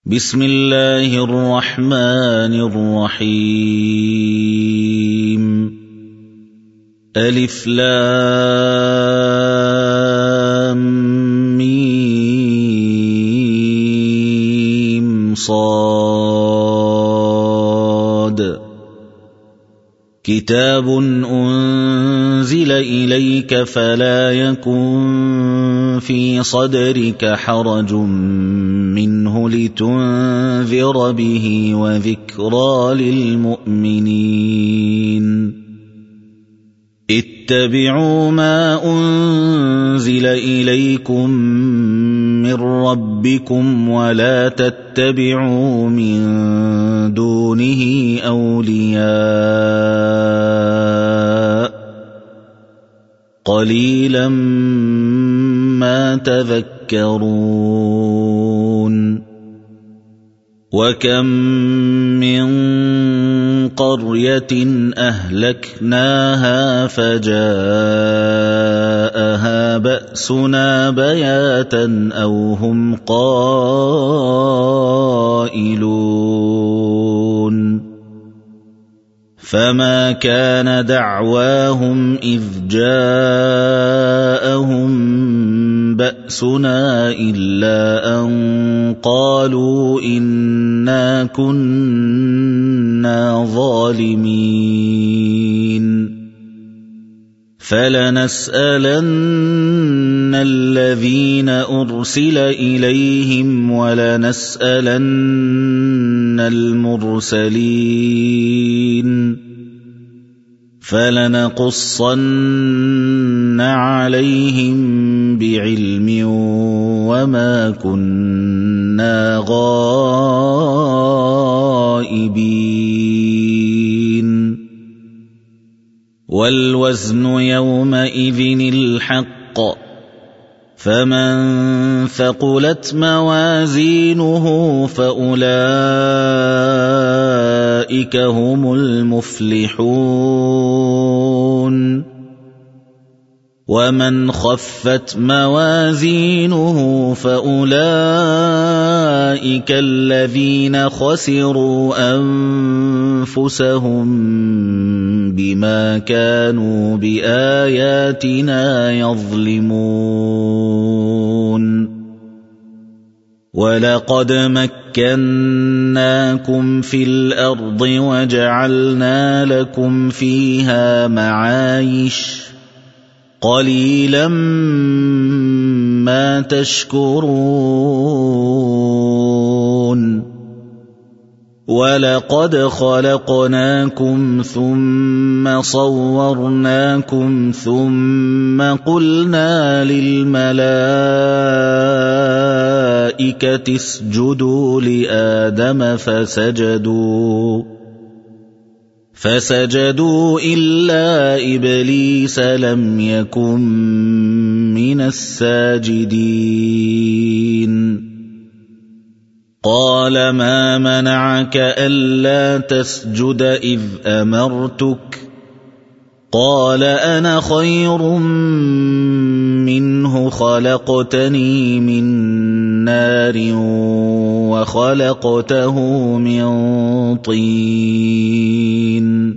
بسم الله الرحمن الرحيم ألف لام ميم صاد كتاب أنزل إليك فلا يكن في صدرك حرج منه لتنذر به وذكرى للمؤمنين اتبعوا ما أنزل إليكم من ربكم ولا تتبعوا من دونه أولياء قليلا ما تذكرون وكم من قرية أهلكناها فجاءها بأسنا بياتا أو هم قائلون فما كان دعواهم إذ جاءهم بأسنا إلا أن قالوا إنا كنا ظالمين فلنسألن الذين أرسل إليهم ولنسألن المرسلين فلنقصن عليهم بعلم وما كنا غائبين والوزن يومئذ الحق فمن ثقلت موازينه فأولئك هم المفلحون ومن خفت موازينه فأولئك الذين خسروا أنفسهم بما كانوا بآياتنا يظلمون ولقد مكناكم في الأرض وجعلنا لكم فيها معايش قليلا ما تشكرون ولقد خلقناكم ثم صورناكم ثم قلنا للملائكة اسجدوا لآدم فسجدوا إلا إبليس لم يكن من الساجدين قال ما منعك ألا تسجد إذ أمرتك قال أنا خير منه خلقتني من نار وخلقته من طين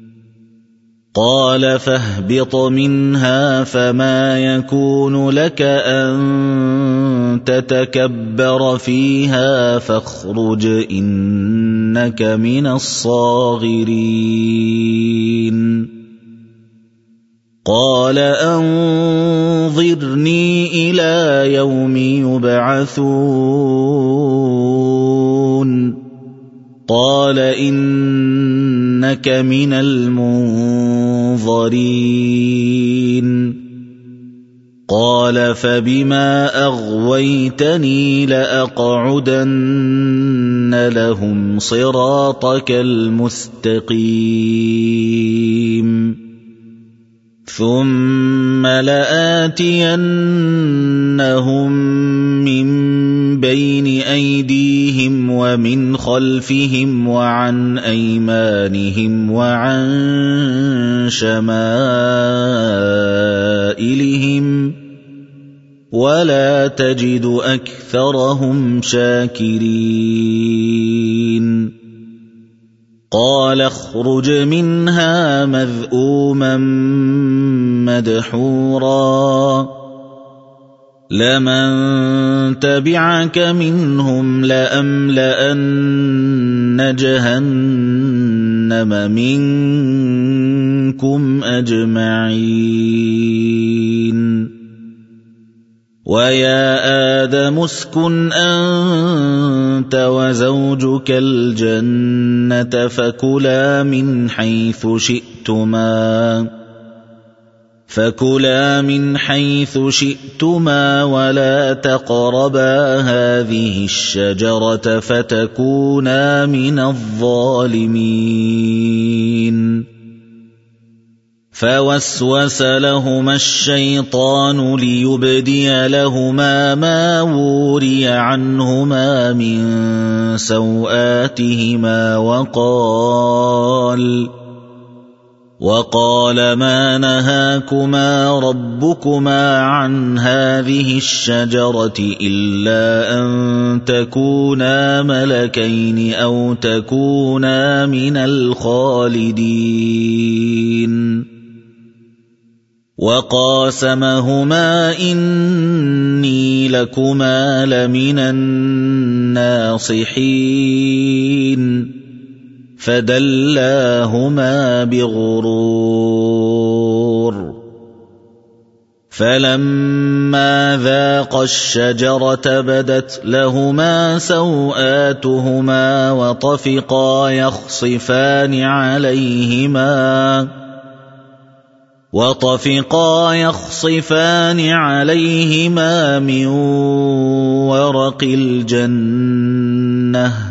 قال فاهبط منها فما يكون لك أن تتكبر فيها فاخرج إنك من الصاغرين قال أنظرني إلى يوم يبعثون قال إنك من المنظرين قال فبما أغويتني لأقعدن لهم صراطك المستقيم ثم لآتينهم من بين أيديهم ومن خلفهم وعن أيمانهم وعن شمائلهم ولا تجد أكثرهم شاكرين قال اخرج منها مذءوما مدحورا لمن تبعك منهم لأملأن جهنم منكم أجمعين ويا آدم اسكن أنت وزوجك الجنة فكلا من حيث شئتما ولا تقربا هذه الشجرة فتكونا من الظالمين فوسوس لهما الشيطان ليبدي لهما ما وري عنهما من سوآتهما وقال ما نهاكما ربكما عن هذه الشجرة إلا أن تكونا ملكين أو تكونا من الخالدين وقاسمهما إني لكما لمن الناصحين فدلاهما بغرور فلما ذاقا الشجرة بدت لهما سوآتهما وطفقا يخصفان عليهما من ورق الجنة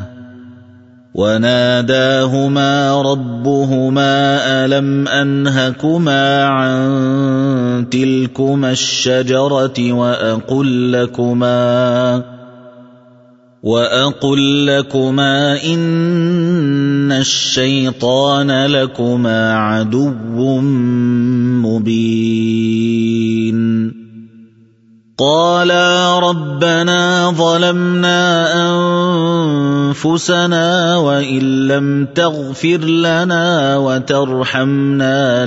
وناداهما ربهما ألم أنهكما عن تلكما الشجرة وأقل لكما إن الشيطان لكما عدو مبين قالا ربنا ظلمنا أنفسنا وإن لم تغفر لنا وترحمنا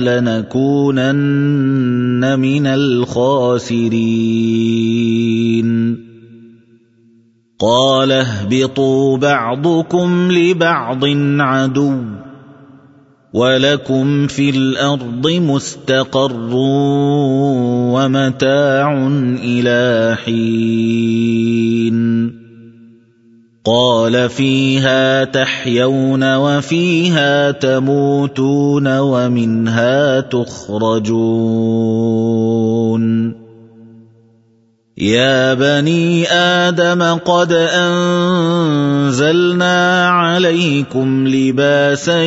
لنكونن من الخاسرين قال اهبطوا بعضكم لبعض عدو ولكم في الأرض مستقر ومتاع إلى حين قال فيها تحيون وفيها تموتون ومنها تخرجون يا بني آدم قد أنزلنا عليكم لباسا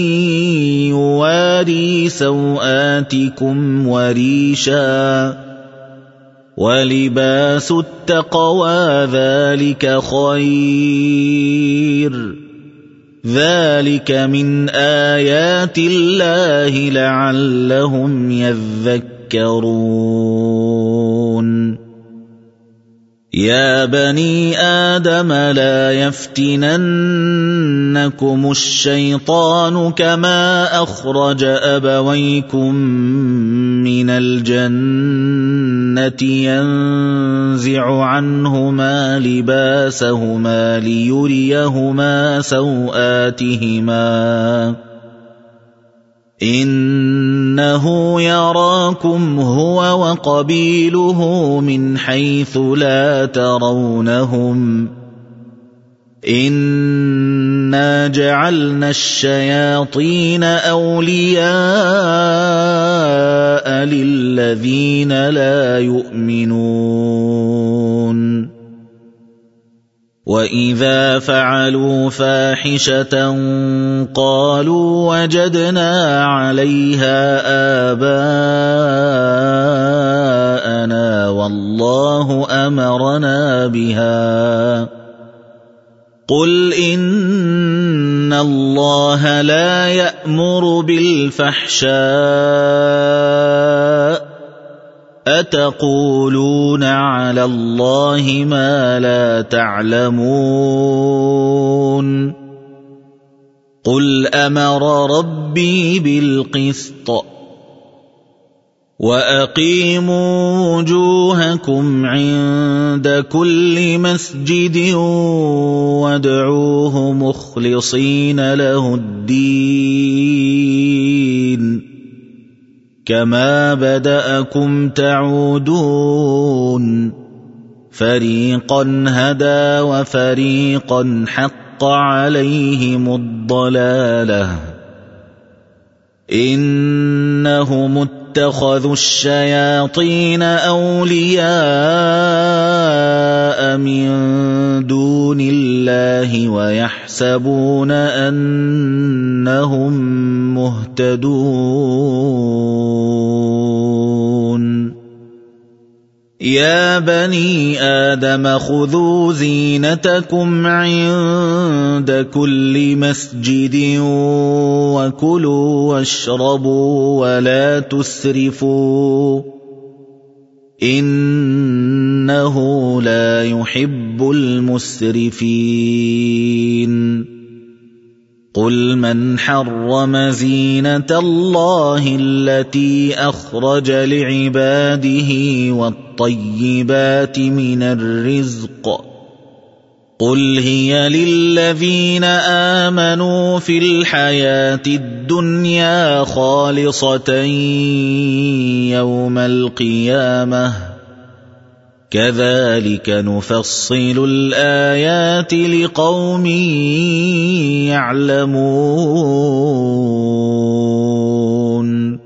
يواري سوآتكم وريشا ولباس التقوى ذلك خير ذلك من آيات الله لعلهم يذكرون يا بني آدم لا يفتننكم الشيطان كما أخرج أبويكم من الجنة ينزع عنهما لباسهما ليريهما سوآتهما إنه يراكم هو وقبيله من حيث لا ترونهم إنا جعلنا الشياطين أولياء للذين لا يؤمنون وإذا فعلوا فاحشة قالوا وجدنا عليها آباءنا والله أمرنا بها قل إن الله لا يأمر بالفحشاء أتقولون على الله ما لا تعلمون قل أمر ربي بالقسط وأقيموا وجوهكم عند كل مسجد وادعوه مخلصين له الدين كما بدأكم تعودون فريقا هدى وفريقا حق عليهم الضلالة إنهم اتخذوا الشياطين أولياء من دون الله ويحسبون أنهم مهتدون يا بني آدم خذوا زينتكم عند كل مسجد وكلوا واشربوا ولا تسرفوا إنه لا يحب المسرفين قل من حرم زينة الله التي أخرج لعباده والطيبات من الرزق قل هي للذين آمنوا في الحياة الدنيا خالصة يوم القيامة كذلك نفصل الآيات لقوم يعلمون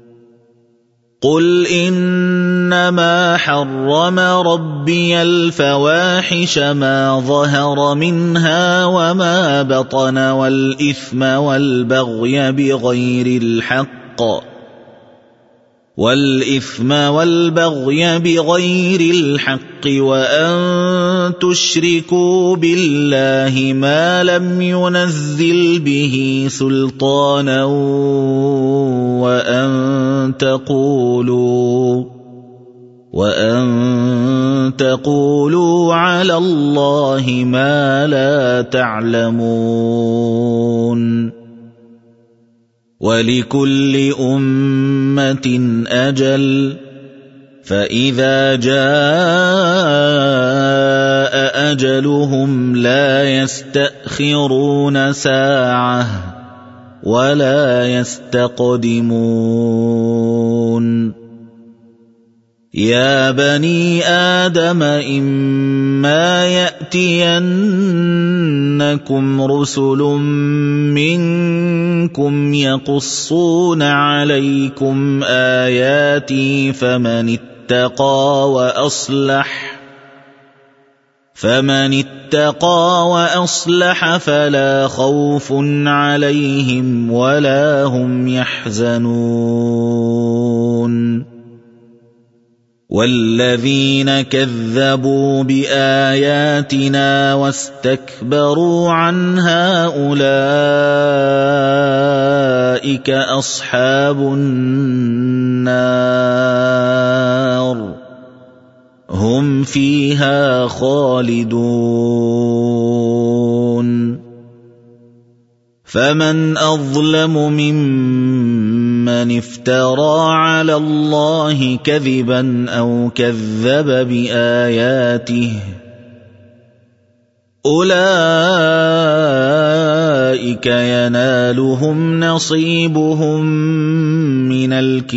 قل إنما حرم ربي الفواحش ما ظهر منها وما بطن والإثم والبغي بغير الحق وأن تشركوا بالله ما لم ينزل به سلطانا وأن تقولوا على الله ما لا تعلمون ولكل أمة أجل فإذا جاء أجلهم لا يستأخرون ساعة ولا يستقدمون يا بني آدم إما يأتينكم رسل منكم يقصون عليكم آياتي فمن اتقى وأصلح فلا خوف عليهم ولا هم يحزنون والذين كذبوا بآياتنا واستكبروا عنها أولئك أصحاب النار هم فيها خالدون فمن أظلم ممن افترى على الله كذبا أو كذب بآياته أولئك ينالهم نصيبهم من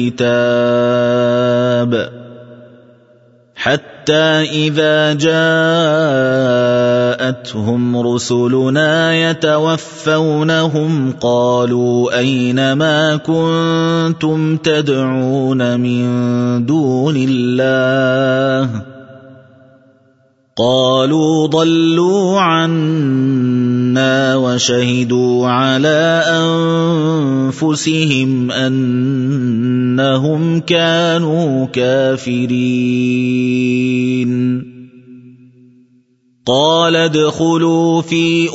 الكتاب حتى إذا جاءتهم رسلنا يتوفونهم قالوا أين ما كنتم تدعون من دون الله قالوا ضلوا عنا وشهدوا على أنفسهم أنهم كانوا كافرين قال ادخلوا في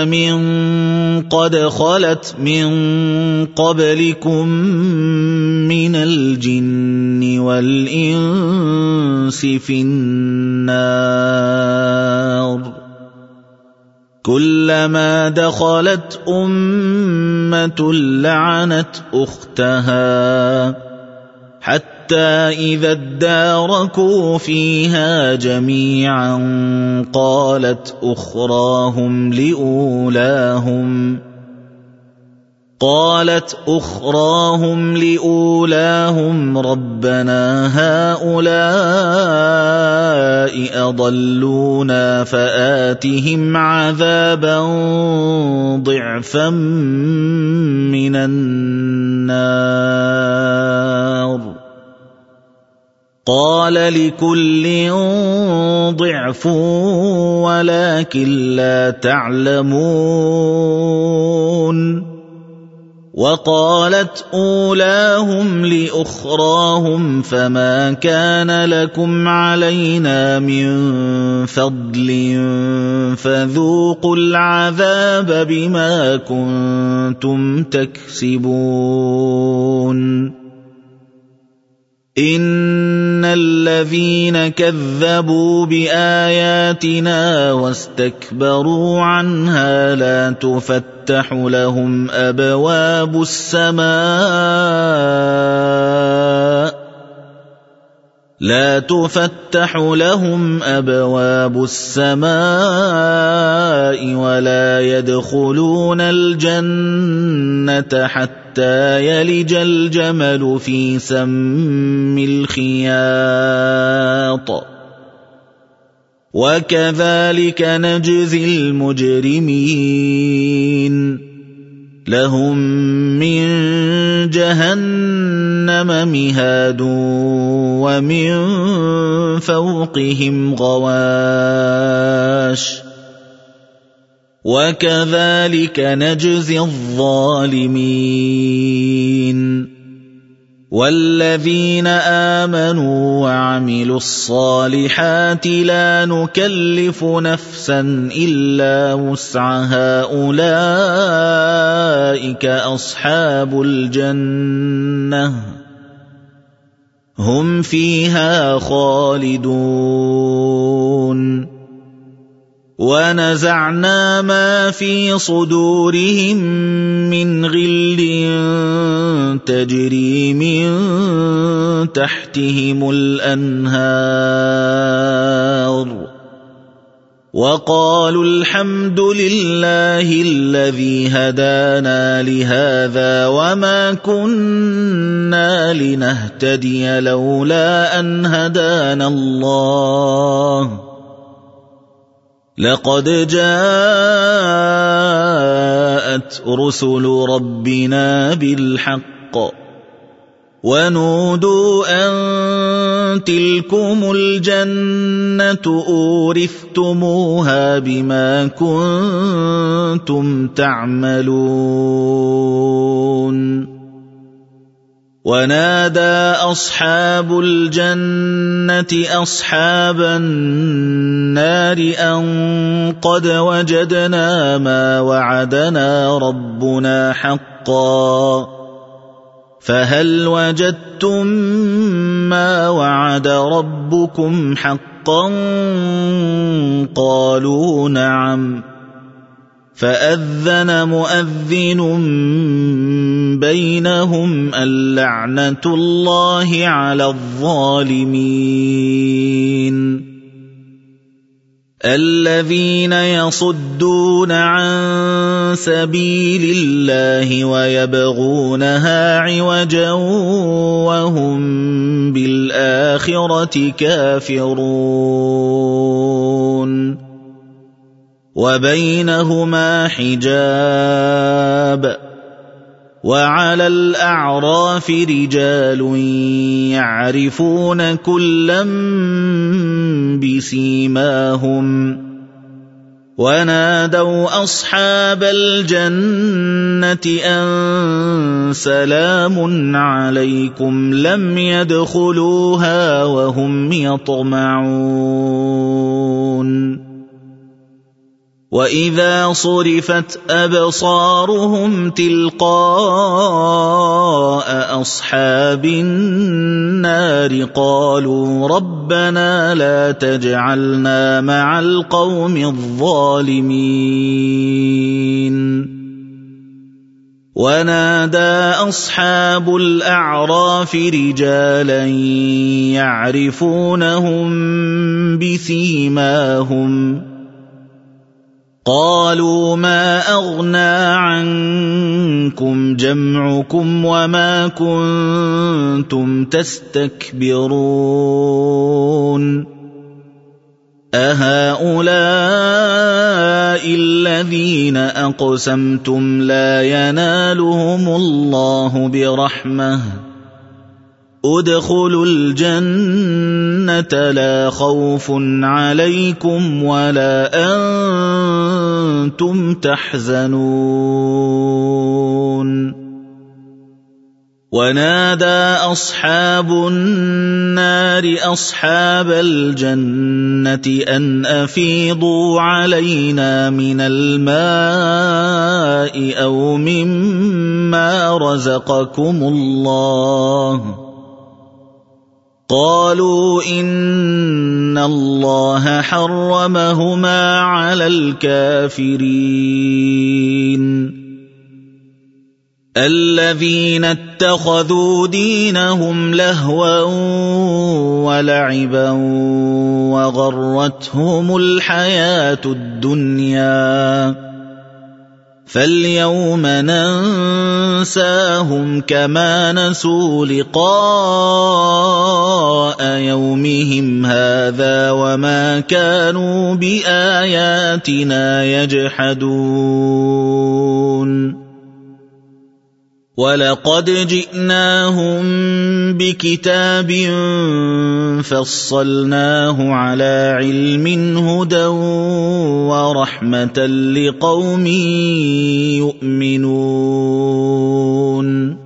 قد خلت من قبلكم من الجن والإنس في النار كلما دخلت أمة لعنت أختها حتى إذا اداركوا فيها جميعا قالت أخراهم لأولاهم ربنا هؤلاء أضلونا فآتهم عذابا ضعفا من النار قال لكل ضعف ولكن لا تعلمون وقالت أولاهم لأخراهم فما كان لكم علينا من فضل فذوقوا العذاب بما كنتم تكسبون إن الذين كذبوا بآياتنا واستكبروا عنها لا تفتح لهم أبواب السماء ولا يدخلون الجنة حتى يلج الجمل في سم الخياط وكذلك نجزي المجرمين لهم من جهنم مهاد ومن فوقهم غواش وكذلك نجزي الظالمين والذين آمنوا وعملوا الصالحات لا نكلف نفسا إلا وسعها أولئك أصحاب الجنة هم فيها خالدون ونزعنا ما في صدورهم من غل تجري من تحتهم الأنهار وقالوا الحمد لله الذي هدانا لهذا وما كنا لنهتدي لولا أن هدانا الله لقد جاءت رسل ربنا بالحق ونودوا أن تلكم الجنة أورثتموها بما كنتم تعملون ونادى أصحاب الجنة أصحاب النار أن قد وجدنا ما وعدنا ربنا حقا فهل وجدتم ما وعد ربكم حقا قالوا نعم فأذن مؤذن بينهم اللعنة الله على الظالمين الذين يصدون عن سبيل الله ويبغونها عوجا وهم بالآخرة كافرون وبينهما حجاب وعلى الأعراف رجال يعرفون كلا بسيماهم ونادوا أصحاب الجنة أن سلام عليكم لم يدخلوها وهم يطمعون وَإِذَا صُرِفَتْ أَبْصَارُهُمْ تِلْقَاءَ أَصْحَابِ النَّارِ قَالُوا رَبَّنَا لَا تَجْعَلْنَا مَعَ الْقَوْمِ الظَّالِمِينَ وَنَادَى أَصْحَابُ الْأَعْرَافِ رِجَالًا يَعْرِفُونَهُم بِسِيمَاهُمْ قَالُوا مَا أَغْنَىٰ عَنكُمْ جَمْعُكُمْ وَمَا كُنتُمْ تَسْتَكْبِرُونَ أَهَٰؤُلَاءِ الَّذِينَ أَقْسَمْتُمْ لَا يَنَالُهُمُ اللَّهُ بِرَحْمَةٍ ادْخُلُوا الْجَنَّةَ لَا خَوْفٌ عَلَيْكُمْ وَلَا أَنتُمْ تَحْزَنُونَ وَنَادَى أَصْحَابُ النَّارِ أَصْحَابَ الْجَنَّةِ أَنْ أَفِيضُوا عَلَيْنَا مِنَ الْمَاءِ أَوْ مِمَّا رَزَقَكُمُ اللَّهُ قَالُوا إِنَّ اللَّهَ حَرَّمَهُمَا عَلَى الْكَافِرِينَ الَّذِينَ اتَّخَذُوا دِينَهُمْ لَهْوًا وَلَعِبًا وَغَرَّتْهُمُ الْحَيَاةُ الدُّنْيَا فَالْيَوْمَ نَنسَاهُمْ كَمَا نَسُوا لِقَاءَ يَوْمِهِمْ هَٰذَا وَمَا كَانُوا بِآيَاتِنَا يَجْحَدُونَ وَلَقَدْ جِئْنَاهُم بِكِتَابٍ فَصَّلْنَاهُ عَلَىٰ عِلْمٍ هُدًى وَرَحْمَةً لِّقَوْمٍ يُؤْمِنُونَ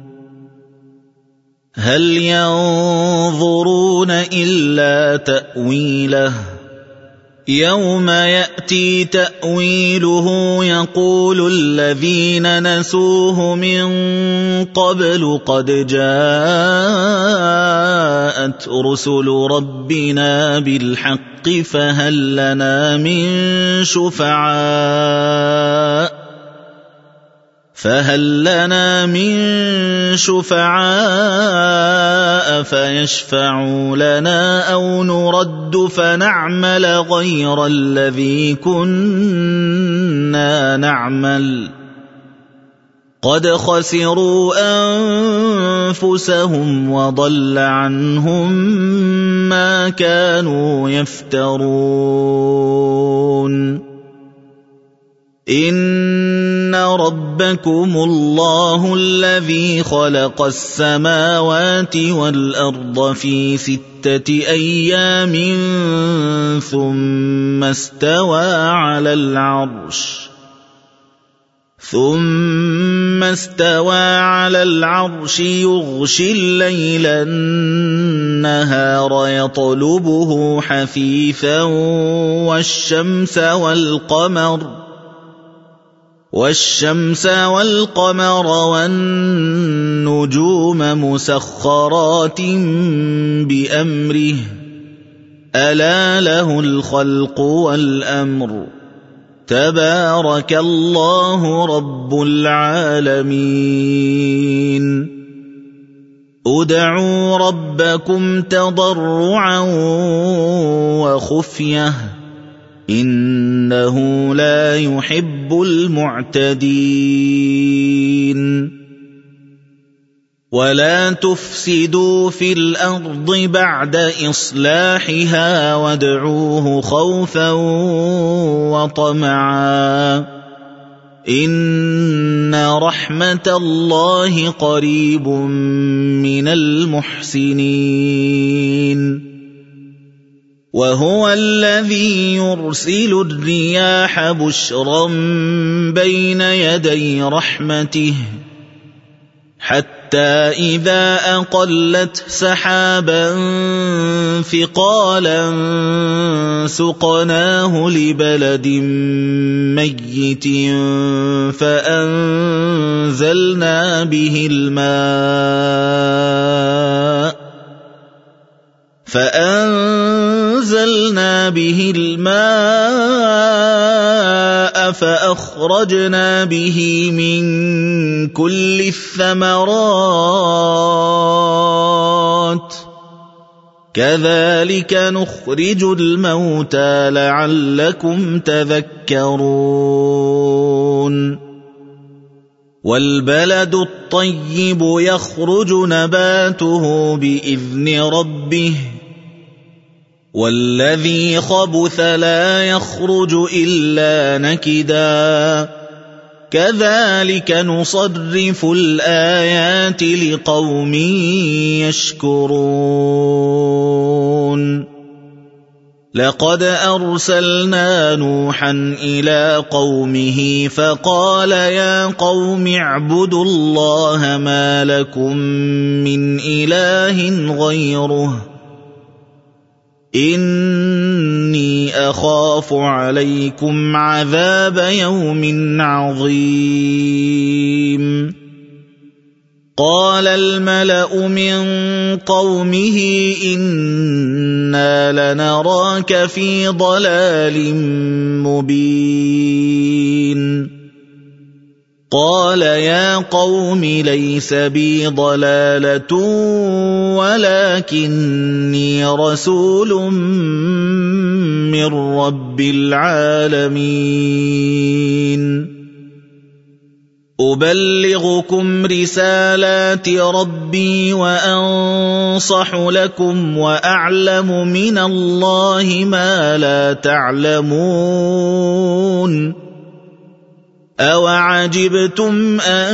هَلْ يَنظُرُونَ إِلَّا تَأْوِيلَهُ يَوْمَ يَأْتِي تَأْوِيلُهُ يَقُولُ الَّذِينَ نَسُوهُ مِن قَبْلُ قَدْ جَاءَتْ رُسُلُ رَبِّنَا بِالْحَقِّ فَهَل لَّنَا مِن شُفَعَاءَ فَيَشْفَعُوا لَنَا أَوْ نُرَدُّ فَنَعْمَلَ غَيْرَ الَّذِي كُنَّا نَعْمَلُ قَدْ خَسِرُوا أَنفُسَهُمْ وَضَلَّ عَنْهُم مَّا كَانُوا يَفْتَرُونَ إِنَّ رَبَّكُمُ اللَّهُ الَّذِي خَلَقَ السَّمَاوَاتِ وَالْأَرْضَ فِي 6 أَيَّامٍ ثُمَّ اسْتَوَىٰ عَلَى الْعَرْشِ يُغْشِي اللَّيْلَ النَّهَارَ يَطْلُبُهُ حَثِيثًا وَالشَّمْسَ وَالْقَمَرَ وَالنُّجُومَ مُسَخَّرَاتٍ بِأَمْرِهِ أَلَا لَهُ الْخَلْقُ وَالْأَمْرُ تَبَارَكَ اللَّهُ رَبُّ الْعَالَمِينَ ادْعُوا رَبَّكُمْ تَضَرُّعًا وَخُفْيَةً إِنَّهُ لَا يُحِبُّ الْمُعْتَدِينَ وَلَا تُفْسِدُوا فِي الْأَرْضِ بَعْدَ إِصْلَاحِهَا وَادْعُوهُ خَوْفًا وَطَمَعًا إِنَّ رَحْمَتَ اللَّهِ قَرِيبٌ مِّنَ الْمُحْسِنِينَ وَهُوَ الَّذِي يُرْسِلُ الرِّيَاحَ بُشْرًا بَيْنَ يَدَيْ رَحْمَتِهِ حتى إذا أقلت سحابا ثقالا سقناه لبلد ميت فأنزلنا به الماء فأخرجنا به من كل الثمرات كذلك نخرج الموتى لعلكم تذكرون والبلد الطيب يخرج نباته بإذن ربه والذي خبث لا يخرج إلا نكدا كذلك نصرف الآيات لقوم يشكرون لقد أرسلنا نوحا إلى قومه فقال يا قوم اعبدوا الله ما لكم من إله غيره إني أخاف عليكم عذاب يوم عظيم قال الملأ من قومه إنا لنراك في ضلال مبين قال يا قوم ليس بي ضلالة ولكني رسول من رب العالمين أبلغكم رسالات ربي وأنصح لكم وأعلم من الله ما لا تعلمون أَوَعَجِبْتُمْ أَنْ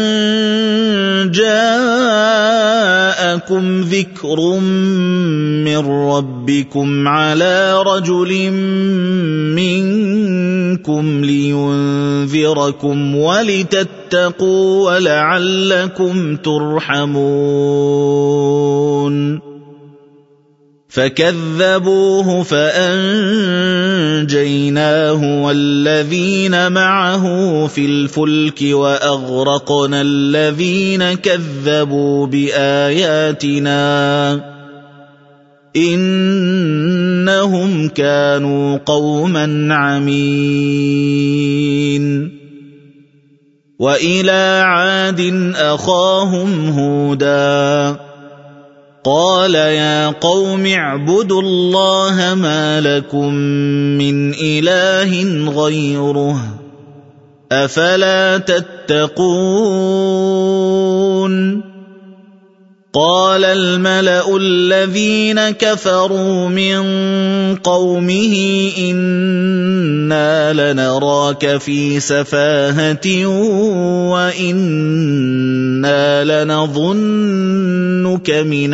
جَاءَكُمْ ذِكْرٌ مِّنْ رَبِّكُمْ عَلَى رَجُلٍ مِّنْكُمْ لِيُنْذِرَكُمْ وَلِتَتَّقُوا وَلَعَلَّكُمْ تُرْحَمُونَ فكذبوه فأنجيناه والذين معه في الفلك وأغرقنا الذين كذبوا بآياتنا إنهم كانوا قوما عمين وإلى عاد أخاهم هودا قال يا قوم اعبدوا الله ما لكم من إله غيره أفلا تتقون قال الملأ الذين كفروا من قومه إنا لنراك في سفاهة وإنا لنظنك من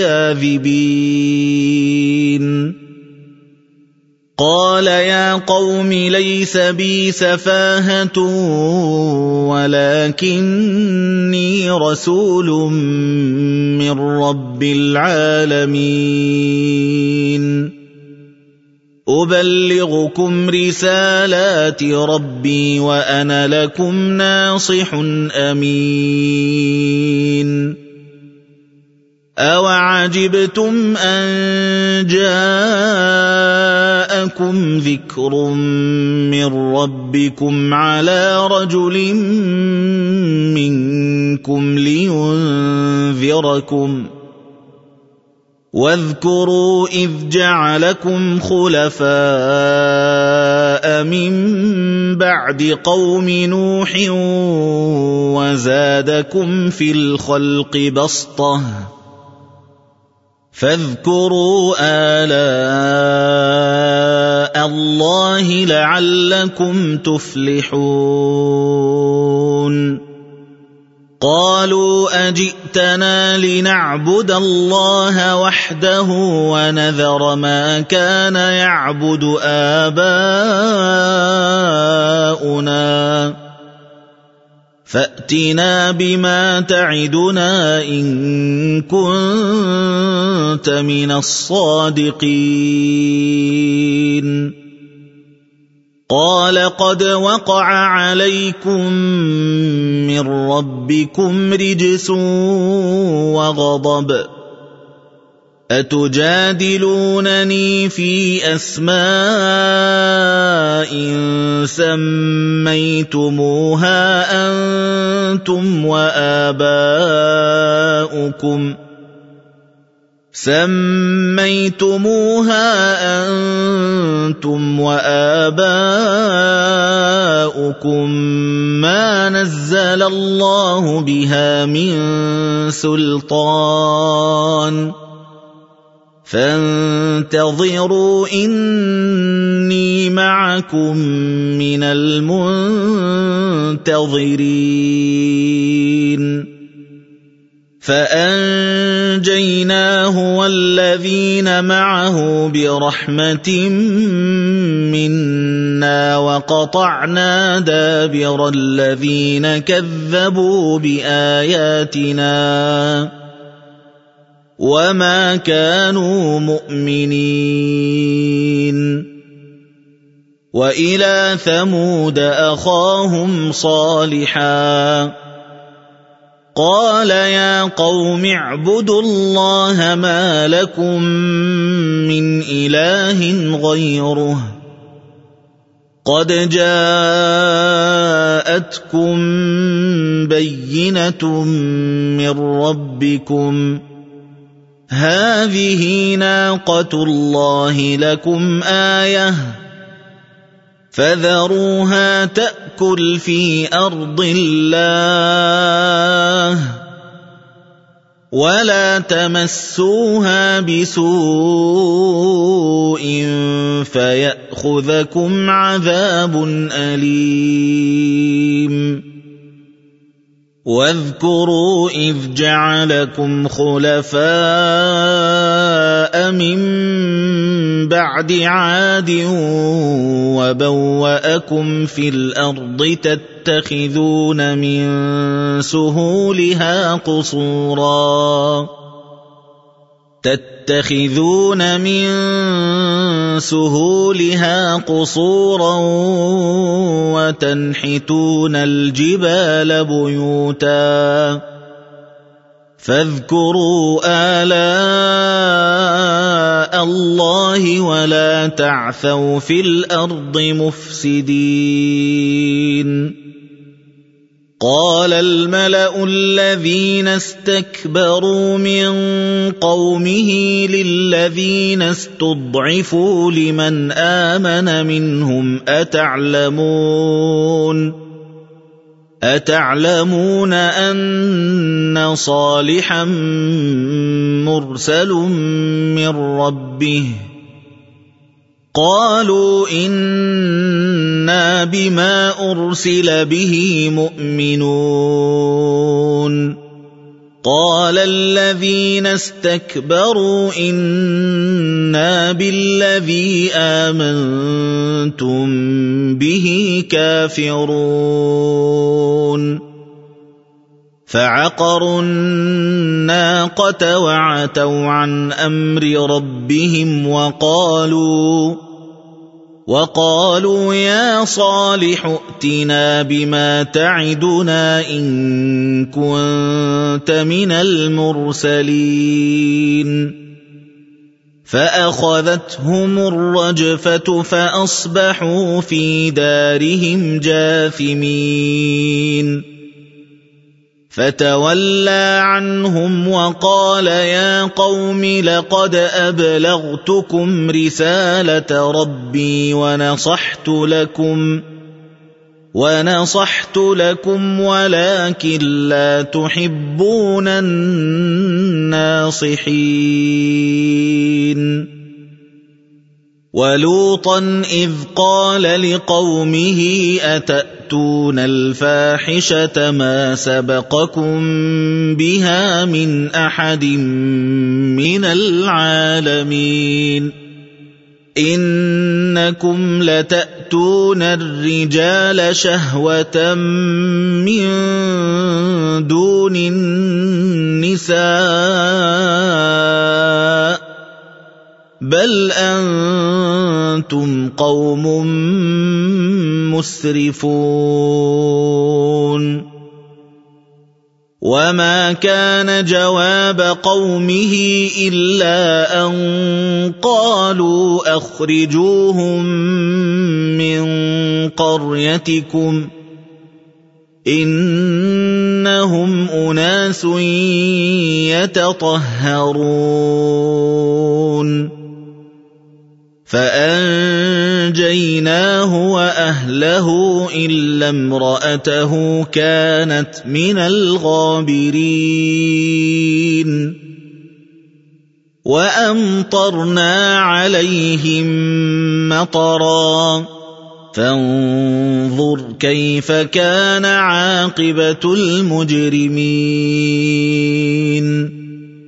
الكاذبين قال يا قوم ليس بي سفاهة ولكني رسول من رب العالمين أبلغكم رسالات ربي وأنا لكم ناصح أمين أَوَعَجِبْتُمْ أَنْ جَاءَكُمْ ذِكْرٌ مِّنْ رَبِّكُمْ عَلَى رَجُلٍ مِّنْكُمْ لِيُنْذِرَكُمْ واذكروا إذ جعلكم خلفاء من بعد قوم نوح وزادكم في الخلق بسطة فاذكروا آلاء الله لعلكم تفلحون قالوا أجئتنا لنعبد الله وحده ونذر ما كان يعبد آباؤنا فأتنا بما تعدنا إن كنت من الصادقين قال قد وقع عليكم من ربكم رجس وغضب أتجادلونني في أسماء سميتموها أنتم وآباؤكم ما نزل الله بها من سلطان فانتظروا إني معكم من المنتظرين فأنجيناه والذين معه برحمة منا وقطعنا دابر الذين كذبوا بآياتنا وما كانوا مؤمنين وإلى ثمود أخاهم صالحا قال يا قوم اعبدوا الله ما لكم من إله غيره قد جاءتكم بينة من ربكم هذه ناقة الله لكم آية فذروها تأكل في أرض الله ولا تمسوها بسوء فيأخذكم عذاب أليم واذكروا إذ جعلكم خلفاء من بعد عاد وبوأكم في الأرض تتخذون من سهولها قصورا وتنحتون الجبال بيوتا فاذكروا آلاء الله ولا تعثوا في الأرض مفسدين قال الملأ الذين استكبروا من قومه للذين استضعفوا لمن آمن منهم أتعلمون أن صالحا مرسل من ربه قالوا إنا بما أرسل به مؤمنون قال الذين استكبروا إنا بالذي آمنتم به كافرون فعقروا الناقة وعتوا عن أمر ربهم وقالوا يا صالح ائتنا بما تعدنا إن كنت من المرسلين فأخذتهم الرجفة فأصبحوا في دارهم جاثمين فتولى عنهم وقال يا قوم لقد أبلغتكم رسالة ربي ونصحت لكم ولكن لا تحبون الناصحين ولوطا إذ قال لقومه أتأتون الفاحشة ما سبقكم بها من أحد من العالمين إنكم لتأتون أتأتون الرجال شهوة من دون النساء بل أنتم قوم مسرفون وما كان جواب قومه إلا أن قالوا أخرجوهم من قريتكم إنهم أناس يتطهرون فأنجيناه وأهله إلا امرأته كانت من الغابرين وأمطرنا عليهم مطرا فانظر كيف كان عاقبة المجرمين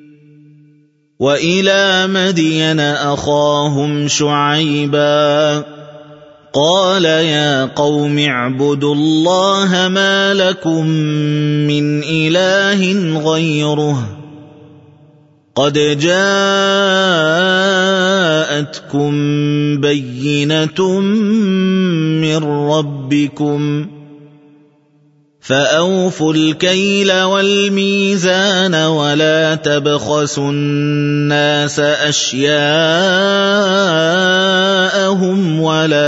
وإلى مدين أخاهم شعيبا قال يا قوم اعبدوا الله ما لكم من إله غيره قد جاءتكم بينة من ربكم فأوفوا الكيل والميزان ولا تبخسوا الناس أشياءهم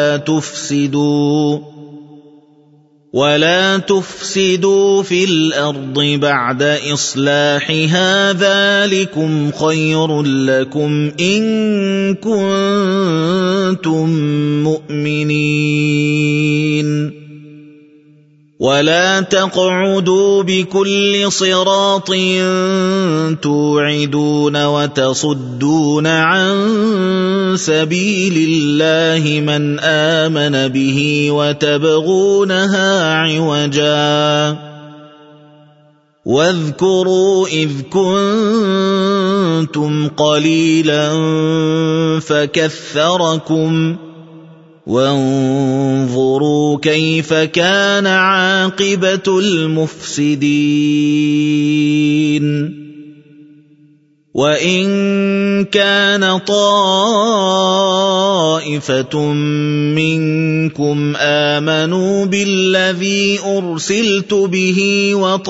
ولا تفسدوا في الأرض بعد إصلاحها ذلكم خير لكم إن كنتم مؤمنين ولا تقعدوا بكل صراط توعدون وتصدون عن سبيل الله من آمن به وتبغونها عوجا واذكروا إذ كنتم قليلا فكثركم وانظروا كيف كان عاقبة المفسدين وإن كان طائفة منكم آمنوا بالذي أرسلت به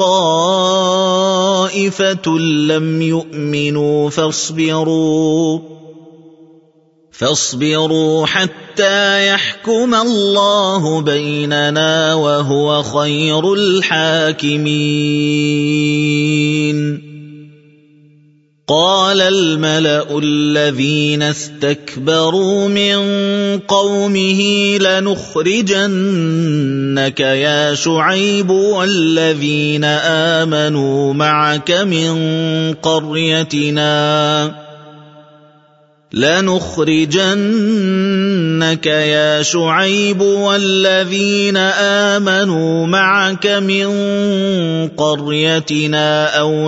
وطائفة لم يؤمنوا فاصبروا حتى يحكم الله بيننا وهو خير الحاكمين قال الملأ الذين استكبروا من قومه لنخرجنك يا شعيب والذين آمنوا معك من قريتنا أو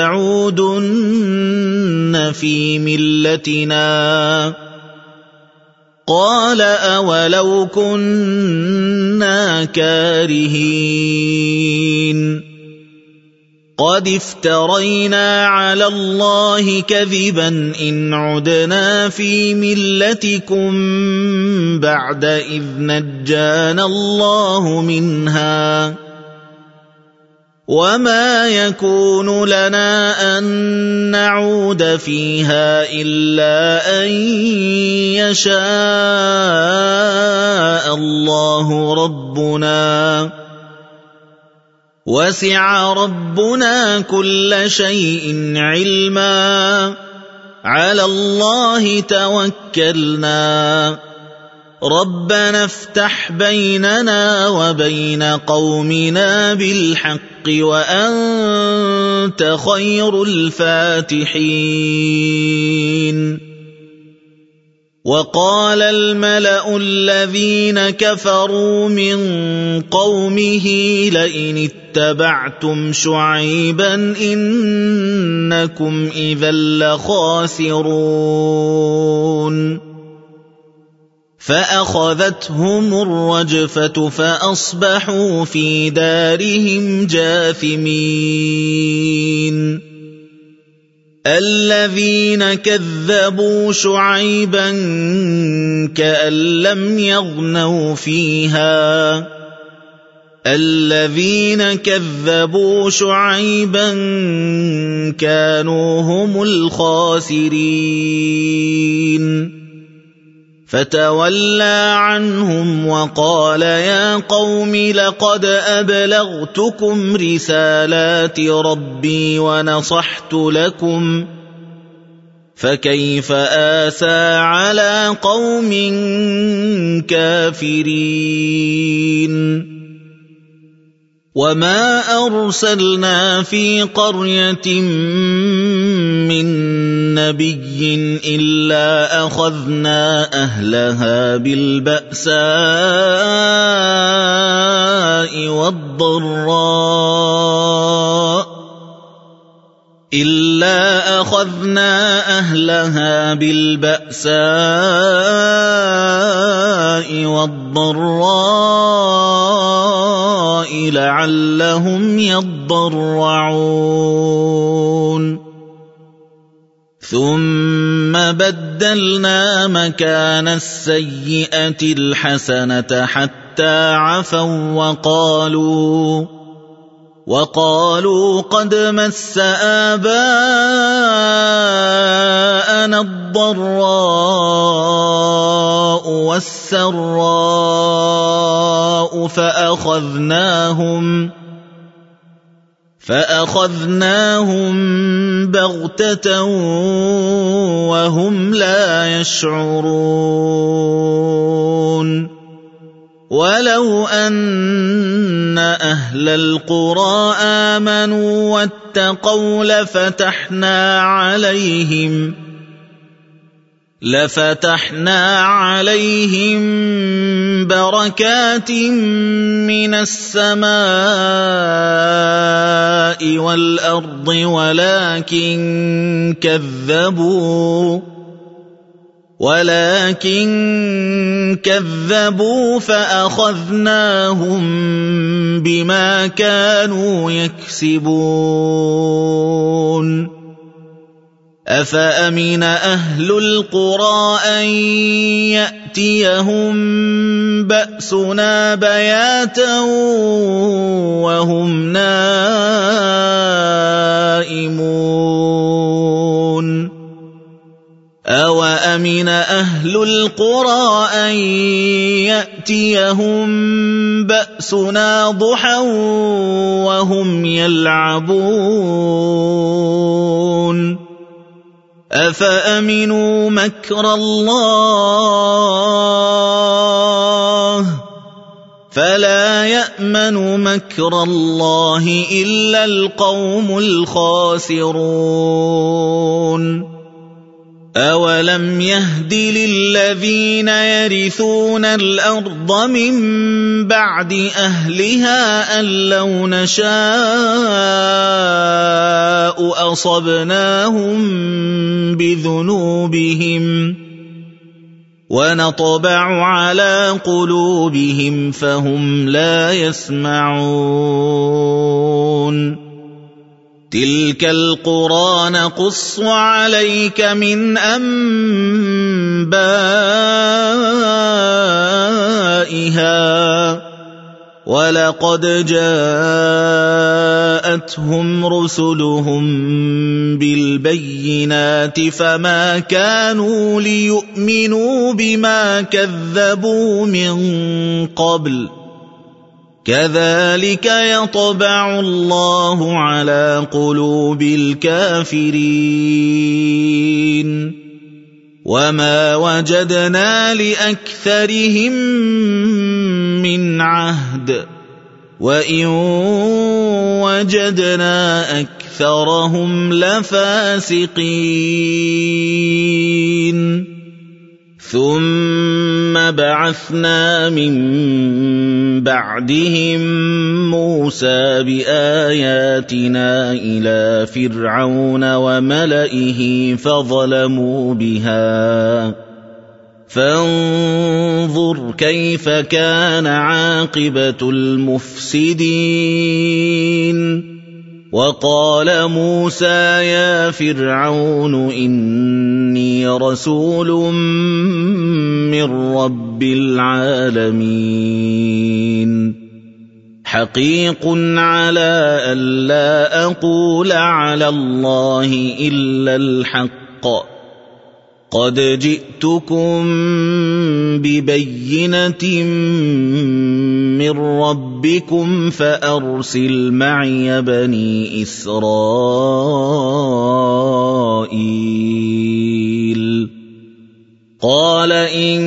لتعودن في ملتنا قال أولو كنا كارهين قد افترينا على الله كذبا إن عدنا في ملتكم بعد إذ نجانا الله منها وما يكون لنا أن نعود فيها إلا أن يشاء الله ربنا وسع ربنا كل شيء علما على الله توكلنا ربنا افتح بيننا وبين قومنا بالحق وأنت خير الفاتحين وقال الملأ الذين كفروا من قومه لئن اتبعتم شعيبا إنكم إذا لخاسرون فأخذتهم الرجفة فأصبحوا في دارهم جاثمين الذين كذبوا شعيبا كأن لم يغنوا فيها الذين كذبوا شعيبا كانوا هم الخاسرين فتولى عنهم وقال يا قوم لقد أبلغتكم رسالات ربي ونصحت لكم فكيف آسى على قوم كافرين وما أرسلنا في قرية من نبي إلا أخذنا أهلها بالبأساء والضراء لعلهم يضرعون ثم بدلنا مكان السيئة الحسنة حتى عفوا وقالوا قد مس آباءنا الضراء والسراء فأخذناهم بغتة وهم لا يشعرون ولو أن أهل القرى آمنوا واتقوا لفتحنا عليهم بركات من السماء والأرض ولكن كذبوا فأخذناهم بما كانوا يكسبون أفأمن أهل القرى أن يأتيهم بأسنا بياتا وهم نائمون أوأمن أهل القرى أن يأتيهم بأسنا ضحى وهم يلعبون أفأمنوا مكر الله فلا يأمن مكر الله إلا القوم الخاسرون أولم يهد للذين يرثون الأرض من بعد أهلها أن لو نشاء أصبناهم بذنوبهم ونطبع على قلوبهم فهم لا يسمعون تلك القرى نقص عليك من أنبائها ولقد جاءتهم رسلهم بالبينات فما كانوا ليؤمنوا بما كذبوا من قبل كذلك يطبع الله على قلوب الكافرين وما وجدنا لأكثرهم من عهد وإن وجدنا أكثرهم لفاسقين ثم بعثنا من بعدهم موسى بآياتنا إلى فرعون وملئه فانظر كيف كان عاقبة المفسدين. وقال موسى يا فرعون إني رسول من رب العالمين حقيق على ألا أقول على الله إلا الحق قد جئتكم ببينة من ربكم فأرسل معي بني إسرائيل. قال إن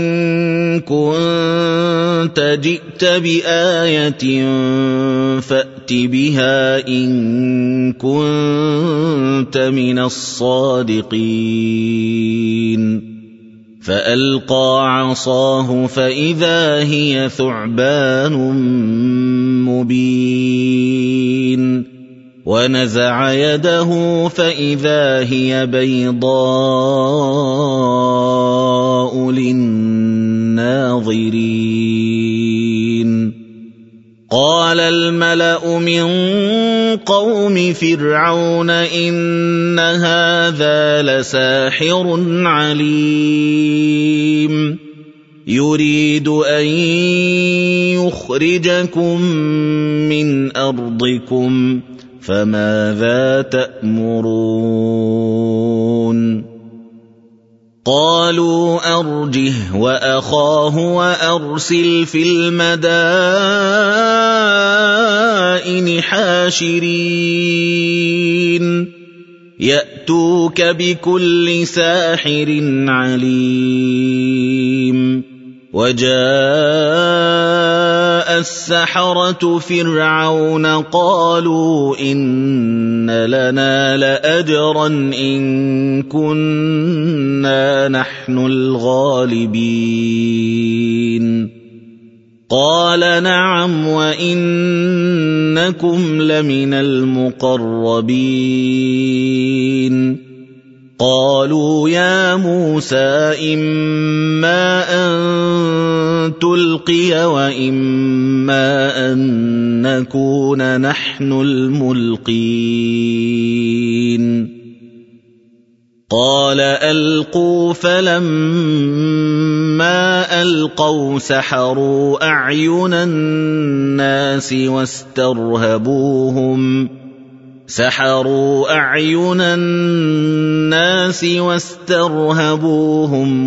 كنت جئت بآية فأت بها إن كنت من الصادقين. فألقى عصاه فإذا هي ثعبان مبين ونزع يده فإذا هي بيضاء للناظرين. قال الملأ من قوم فرعون إن هذا لساحر عليم يريد أن يخرجكم من أرضكم فماذا تأمرون؟ قالوا أرجه وأخاه وأرسل في المدائن حاشرين يأتوك بكل ساحر عليم. وجاء السحرة فرعون قالوا إن لنا لأجرا إن كنا نحن الغالبين. قال نعم وإنكم لمن المقربين. قالوا يا موسى إما أن تلقي وإما أن نكون نحن الملقين. قال ألقوا فلما ألقوا سحروا أعين الناس واسترهبوهم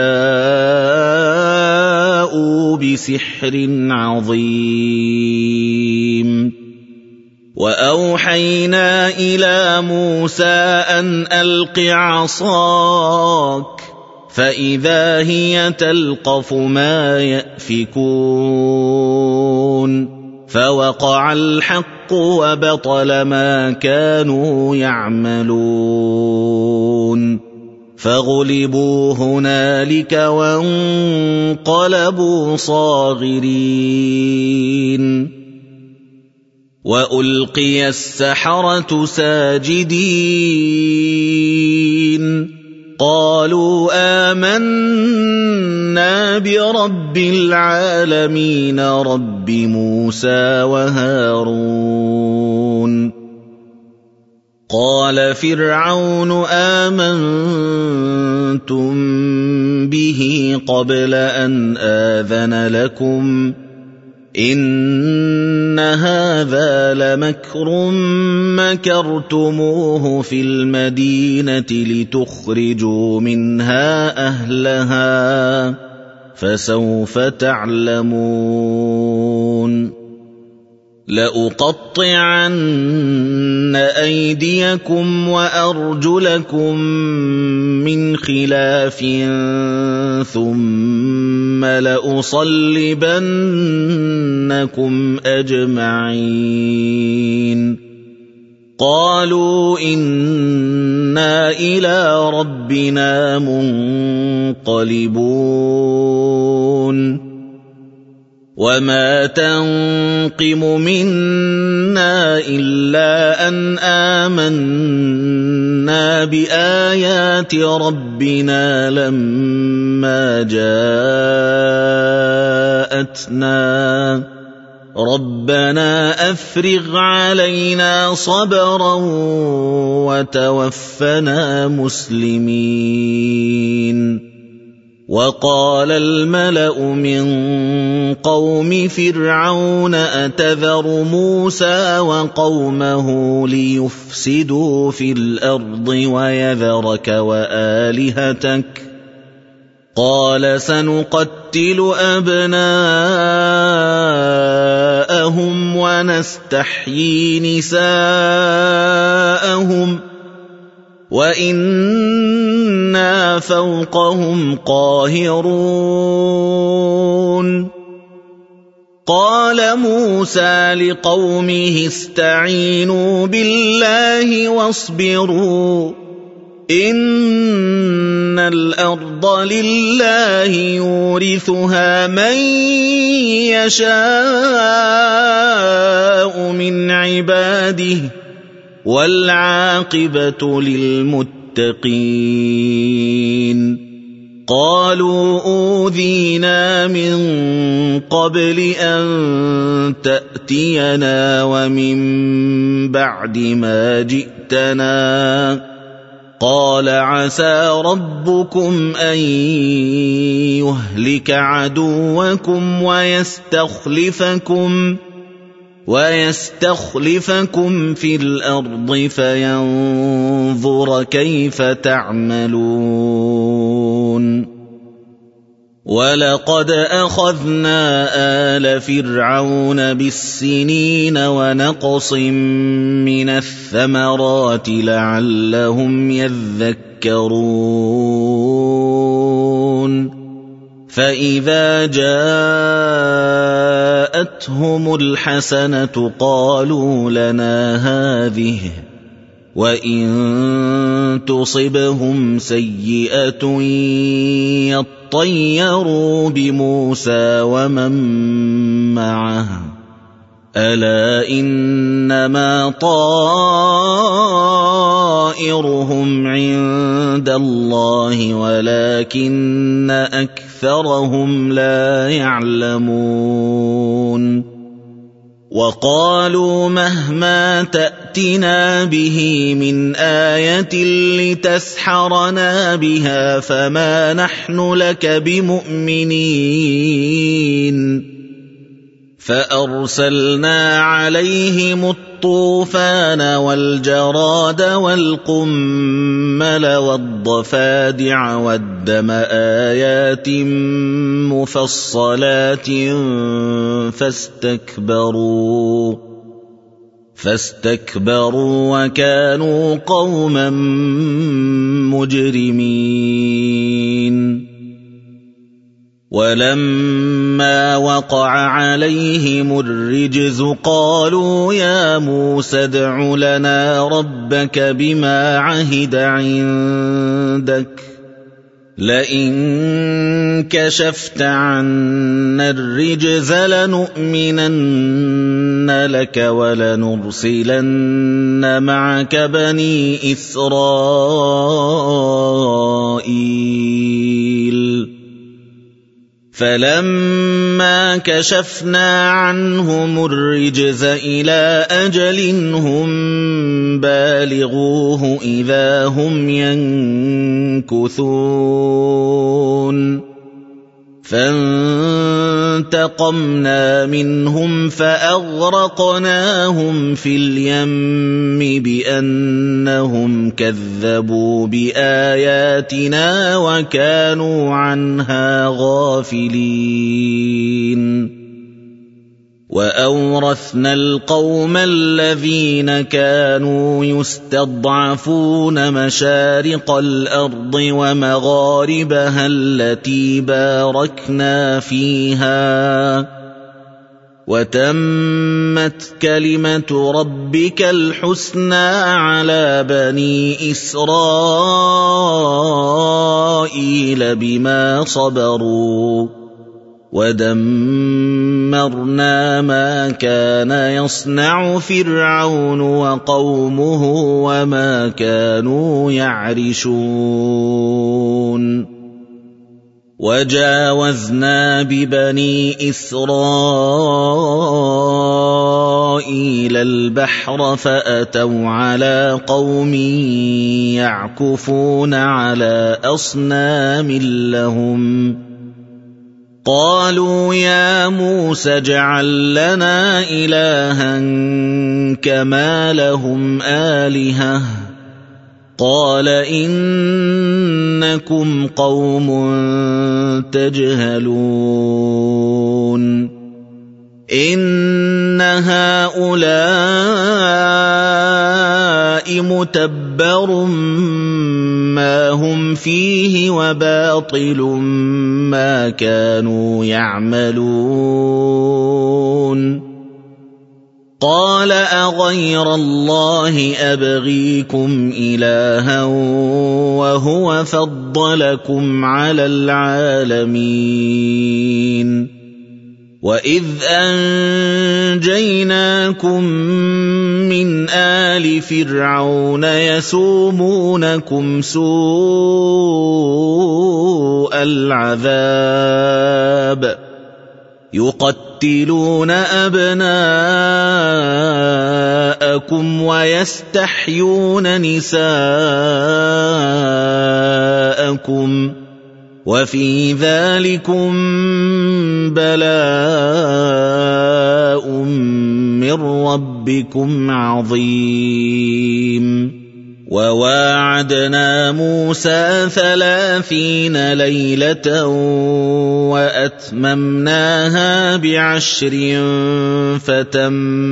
وجاءوا بسحر عظيم. وأوحينا إلى موسى أن ألق عصاك فإذا هي تلقف ما يأفكون. فوقع الحق وبطل ما كانوا يعملون. فغلبوا هنالك وانقلبوا صاغرين. وألقي السحرة ساجدين قالوا آمنا برب العالمين رب موسى وهارون. قال فرعون آمنتم به قبل أن آذن لكم إن هذا لمكر مكرتموه في المدينة لتخرجوا منها أهلها فسوف تعلمون. لأقطعن أيديكم وأرجلكم من خلاف ثم لأصلبنكم أجمعين. قالوا إنا إلى ربنا منقلبون. وما تنقم منا إلا أن آمنا كفرنا بآيات ربنا لما جاءتنا ربنا أفرغ علينا صبرا وتوفنا مسلمين. وقال الملأ من قوم فرعون أتذر موسى وقومه ليفسدوا في الأرض ويذرك وآلهتك قال سنقتل أبناءهم ونستحيي نساءهم وإنا فوقهم قاهرون. قال موسى لقومه استعينوا بالله واصبروا إن الأرض لله يورثها من يشاء من عباده والعاقبة للمتقين. قالوا أوذينا من قبل أن تأتينا ومن بعد ما جئتنا قال عسى ربكم أن يهلك عدوكم ويستخلفكم في الأرض فينظر كيف تعملون. ولقد أخذنا آل فرعون بالسنين ونقص من الثمرات لعلهم يذكرون. فإذا جاءتهم الحسنة قالوا لنا هذه وإن تصبهم سيئة يطيروا بموسى ومن معه ألا إنما طائرهم عند الله ولكن أكثرهم لا يعلمون. وقالوا مهما تأتنا به من آية لتسحرنا بها فما نحن لك بمؤمنين. فأرسلنا عليهم الطوفان والجراد والقمل والضفادع والدم آيات مفصلات فاستكبروا وكانوا قوما مجرمين. ولما وقع عليهم الرجز قالوا يا موسى ادع لنا ربك بما عهد عندك لئن كشفت عنا الرجز لنؤمنن لك ولنرسلن معك بني إسرائيل. فلما كشفنا عنهم الرجز إلى أجل هم بالغوه إذا هم ينكثون. فانتقمنا منهم فأغرقناهم في اليم بأنهم كذبوا بآياتنا وكانوا عنها غافلين. وأورثنا القوم الذين كانوا يستضعفون مشارق الأرض ومغاربها التي باركنا فيها وتمت كلمة ربك الحسنى على بني إسرائيل بما صبروا ودمرنا ما كان يصنع فرعون وقومه وما كانوا يعرشون وجاوزنا ببني إسرائيل البحر فأتوا على قوم يعكفون على أصنام لهم قالوا يا موسى اجعل لنا إلها كما لهم آلهة قال إنكم قوم تجهلون إن هؤلاء متبر ما هم فيه وباطل ما كانوا يعملون قال أغير الله أبغيكم إلها وهو فضلكم على العالمين وإذ أنجيناكم من آل فرعون يسومونكم سوء العذاب يقتلون أبناءكم ويستحيون نساءكم وفي ذلكم بلاء من ربكم عظيم وواعدنا موسى 30 ليلة وأتممناها ب10 فتم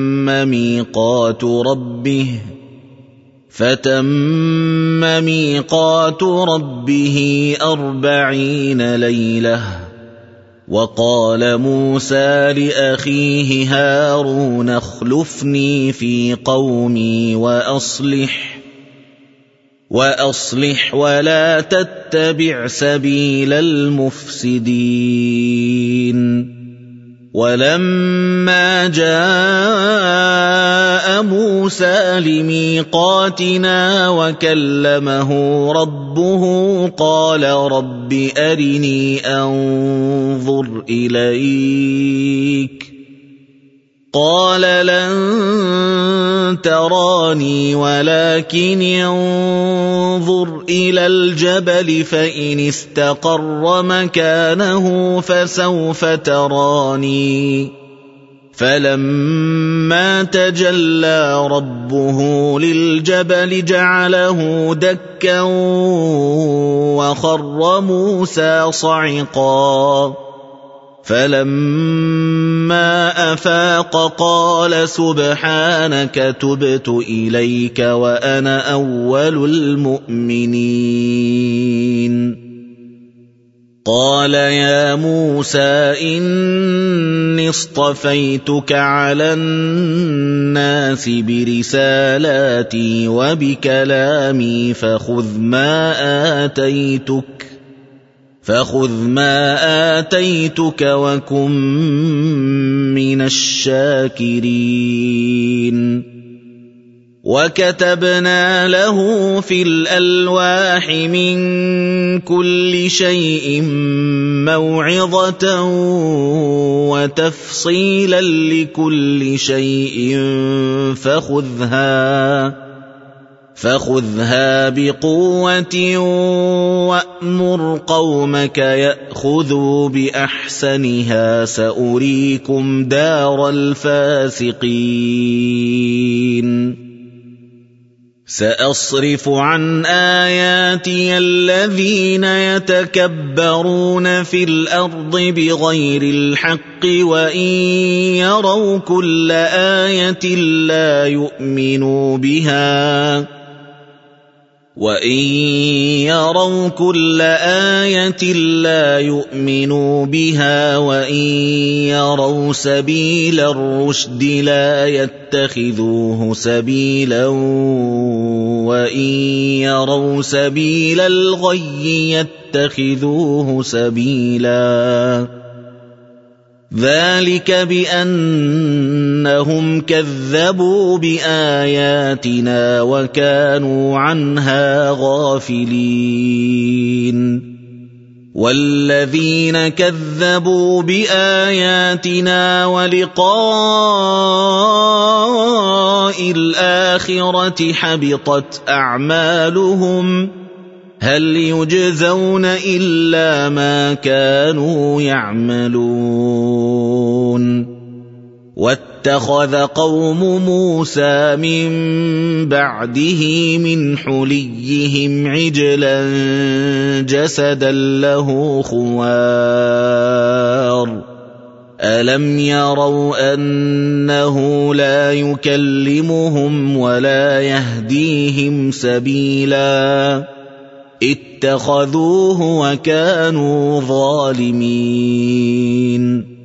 ميقات ربه 40 ليلة وقال موسى لأخيه هارون اخلفني في قومي وأصلح ولا تتبع سبيل المفسدين ولما جاء موسى لميقاتنا وكلمه ربه قال رب أرني أنظر إليك قال لن تراني ولكن انظر إلى الجبل فإن استقر مكانه فسوف تراني فلما تجلى ربه للجبل جعله دكا وخر موسى صعقا فلما أفاق قال سبحانك تبت إليك وأنا أول المؤمنين قال يا موسى إني اصطفيتك على الناس برسالاتي وبكلامي فخذ ما آتيتك وكن من الشاكرين وكتبنا له في الألواح من كل شيء موعظة وتفصيلا لكل شيء فخذها بقوة وأمر قومك يأخذوا بأحسنها سأريكم دار الفاسقين سأصرف عن آياتي الذين يتكبرون في الأرض بغير الحق وإن يروا كل آية لا يؤمنوا بها وإن يروا سبيل الرشد لا يتخذوه سبيلا وإن يروا سبيل الغي يتخذوه سبيلا ذلك بأنهم كذبوا بآياتنا وكانوا عنها غافلين والذين كذبوا بآياتنا ولقاء الآخرة حبطت أعمالهم هل يجزون إلا ما كانوا يعملون واتخذ قوم موسى من بعده من حليهم عجلا جسدا له خوار ألم يروا أنه لا يكلمهم ولا يهديهم سبيلا اتخذوه وكانوا ظالمين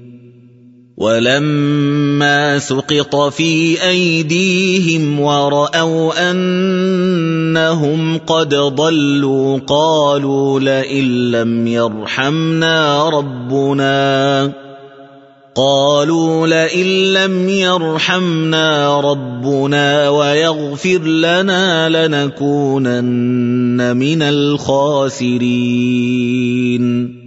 ولما سقط في أيديهم ورأوا أنهم قد ضلوا قالوا لئن لم يرحمنا ربنا ويغفر لنا لنكونن من الخاسرين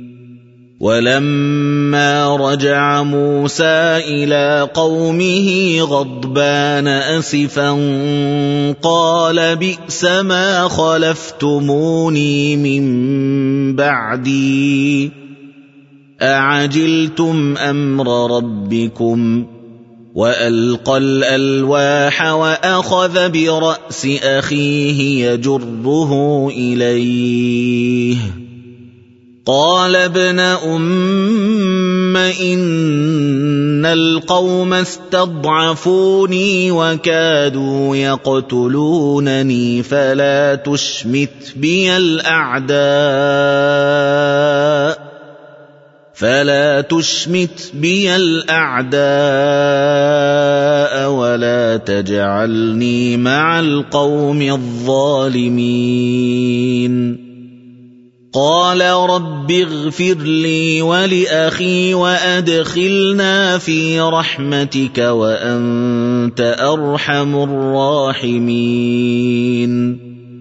ولما رجع موسى إلى قومه غضبان أسفا قال بئس ما خلفتموني من بعدي أعجلتم أمر ربكم وألقى الألواح وأخذ برأس أخيه يجره إليه قال ابن أم إن القوم استضعفوني وكادوا يقتلونني فلا تشمت بي الأعداء ولا تجعلني مع القوم الظالمين قال رب اغفر لي ولأخي وأدخلنا في رحمتك وأنت أرحم الراحمين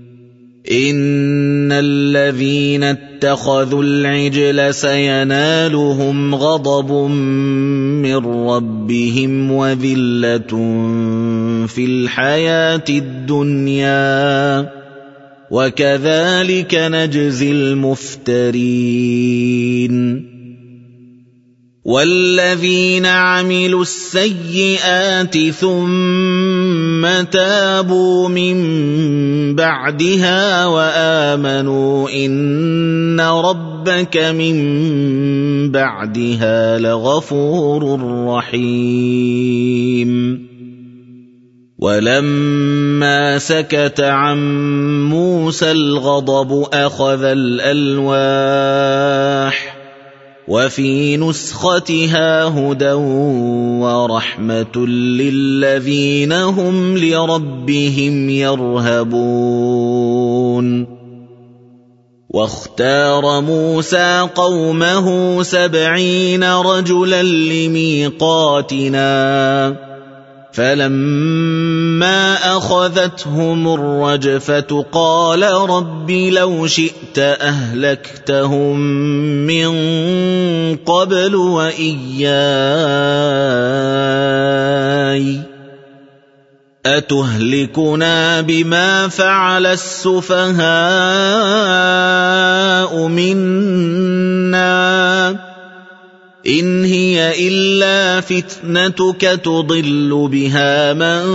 إن الذين اتخذوا العجل سينالهم غضب من ربهم وذلة في الحياة الدنيا وكذلك نجزي المفترين والذين عملوا السيئات ثم تابوا من بعدها وآمنوا إن ربك من بعدها لغفور رحيم ولما سكت عن موسى الغضب أخذ الألواح وفي نسختها هدى ورحمة للذين هم لربهم يرهبون واختار موسى قومه 70 رجلا لميقاتنا فلما أخذتهم الرجفة قال رب لو شئت أهلكتهم من قبل وإياي أتهلكنا بما فعل السفهاء منا إن هي إلا فتنتك تضل بها من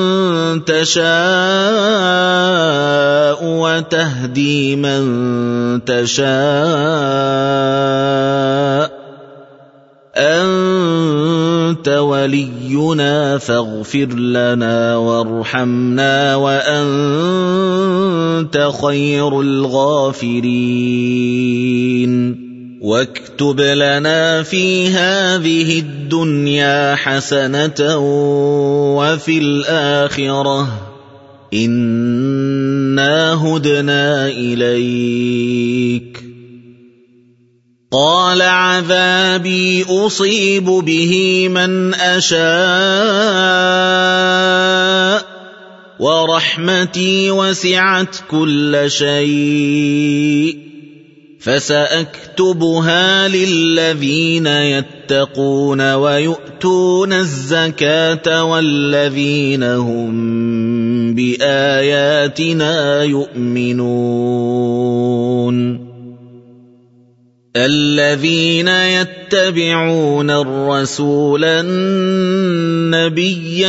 تشاء وتهدي من تشاء أنت ولينا فاغفر لنا وارحمنا وأنت خير الغافرين واكتب لنا في هذه الدنيا حسنة وفي الآخرة إنا هدنا إليك قال عذابي أصيب به من أشاء ورحمتي وسعت كل شيء فسأكتبها للذين يتقون ويؤتون الزكاة والذين هم بآياتنا يؤمنون الذين يتبعون الرسول النبي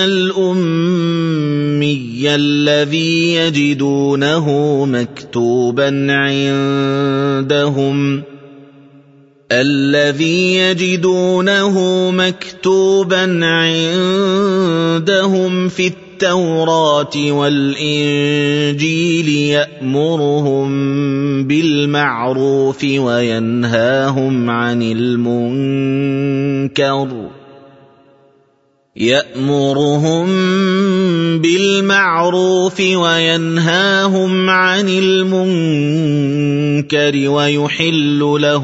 الأمي الذي يجدونه مكتوبا عندهم في التوراة والإنجيل يأمرهم بالمعروف وينهاهم عن المنكر ويحل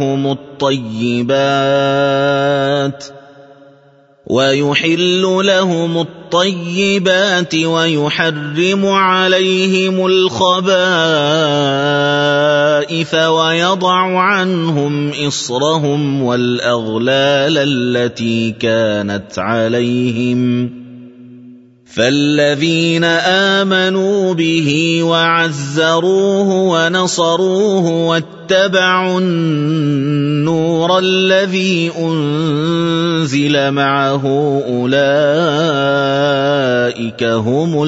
لهم الطيبات ويحرم عليهم الخبائث ويضع عنهم إصرهم والأغلال التي كانت عليهم فالذين آمنوا به وعزروه ونصروه واتبعوا النور الذي أنزل معه أولئك هم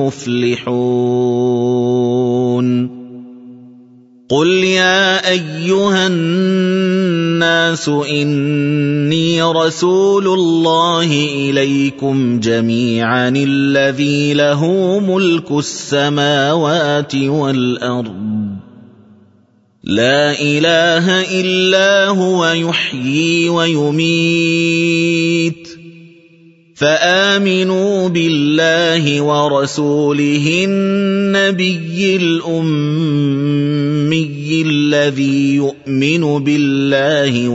المفلحون قل يا أيها الناس إني رسول الله إليكم جميعا الذي له ملك السماوات والأرض لا إله إلا هو يحيي ويميت فآمنوا بالله ورسوله النبي الأمي الذي يؤمن بالله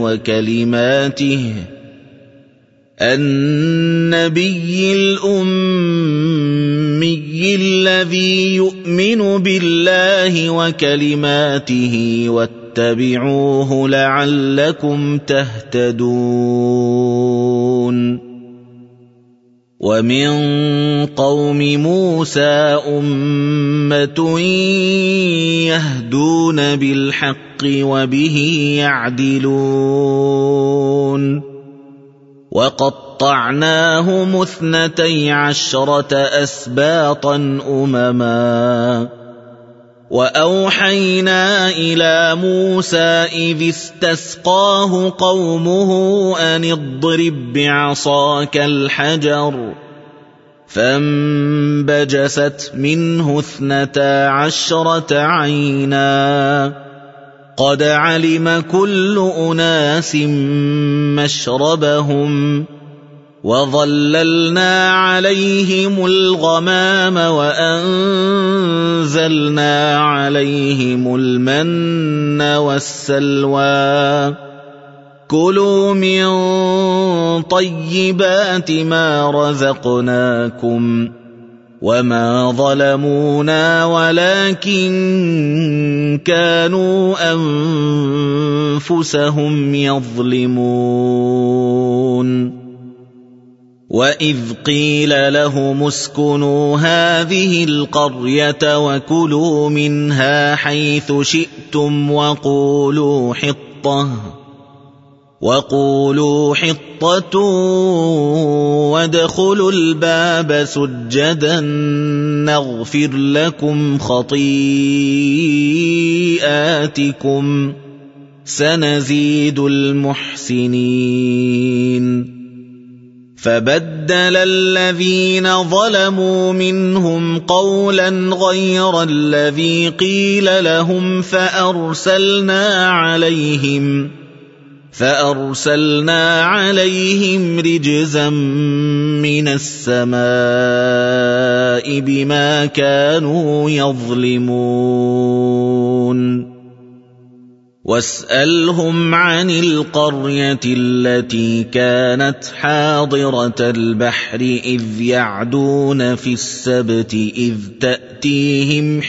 وكلماته واتبعوه لعلكم تهتدون ومن قوم موسى أمة يهدون بالحق وبه يعدلون وقطعناهم 12 أسباطا أمما وأوحينا إلى موسى إذ استسقاه قومه أن اضرب بعصاك الحجر فانبجست منه 12 عينا قد علم كل أناس مشربهم وظللنا عليهم الغمام وأنزلنا عليهم المن والسلوى كلوا من طيبات ما رزقناكم وما ظلمونا ولكن كانوا أنفسهم يظلمون وإذ قيل لهم اسكنوا هذه القرية وكلوا منها حيث شئتم وقولوا حطة وادخلوا الباب سجدا نغفر لكم خطيئاتكم سنزيد المحسنين فبدل الذين ظلموا منهم قولا غير الذي قيل لهم فأرسلنا عليهم رجزا من السماء بما كانوا يظلمون واسألهم عن القرية التي كانت حاضرة البحر إذ يعدون في السبت إذ تأتيهم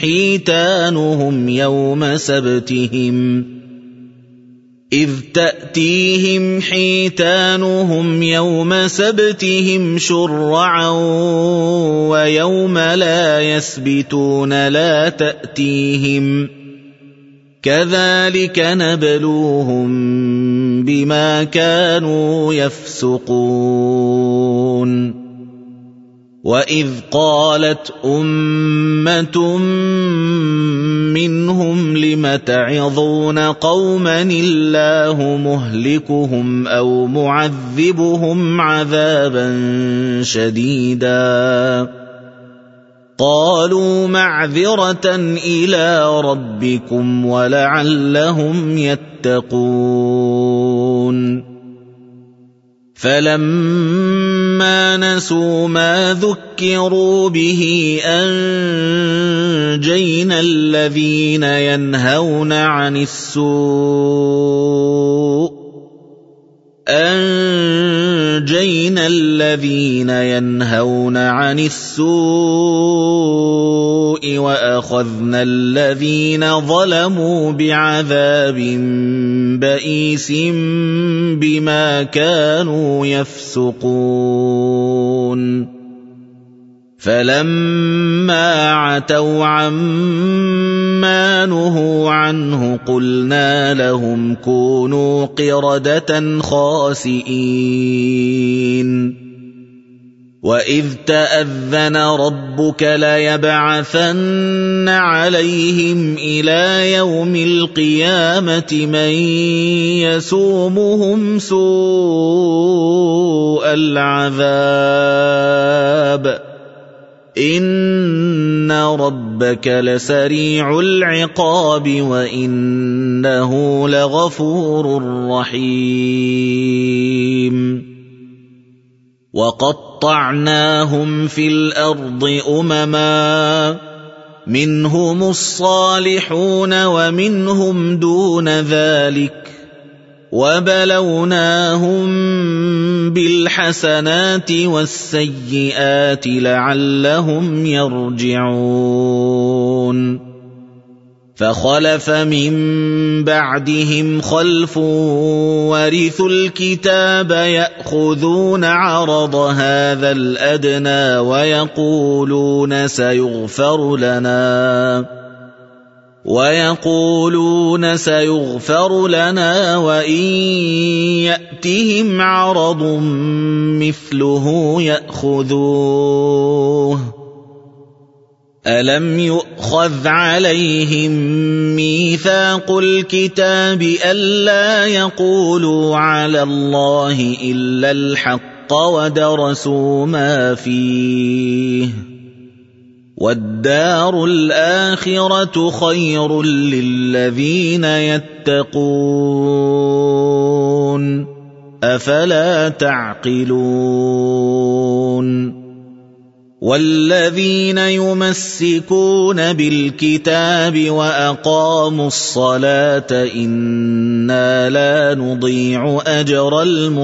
حيتانهم يوم سبتهم شرعا ويوم لا يسبتون لا تأتيهم كذلك نبلوهم بما كانوا يفسقون وإذ قالت أمة منهم لم تعظون قوما الله مهلكهم أو معذبهم عذابا شديدا قالوا معذرة إلى ربكم ولعلهم يتقون فلما نسوا ما ذكروا به أنجينا الذين ينهون عن السوء وأخذنا الذين ظلموا بعذاب بئيس بما كانوا يفسقون فلما عتوا عما نهوا عنه قلنا لهم كونوا قردة خاسئين وإذ تأذن ربك ليبعثن عليهم إلى يوم القيامة من يسومهم سوء العذاب إن ربك لسريع العقاب وإنه لغفور رحيم وقطعناهم في الأرض أمما منهم الصالحون ومنهم دون ذلك وبلوناهم بالحسنات والسيئات لعلهم يرجعون فخلف من بعدهم خلف ورثوا الكتاب يأخذون عرض هذا الأدنى ويقولون سيغفر لنا وإن يأتهم عرض مثله يأخذوه ألم يؤخذ عليهم ميثاق الكتاب ألا يقولوا على الله إلا الحق ودرسوا ما فيه والدار الآخرة خير للذين يتقون أفلا تعقلون والذين يمسكون بالكتاب وأقاموا الصلاة إنا لا نضيع أجر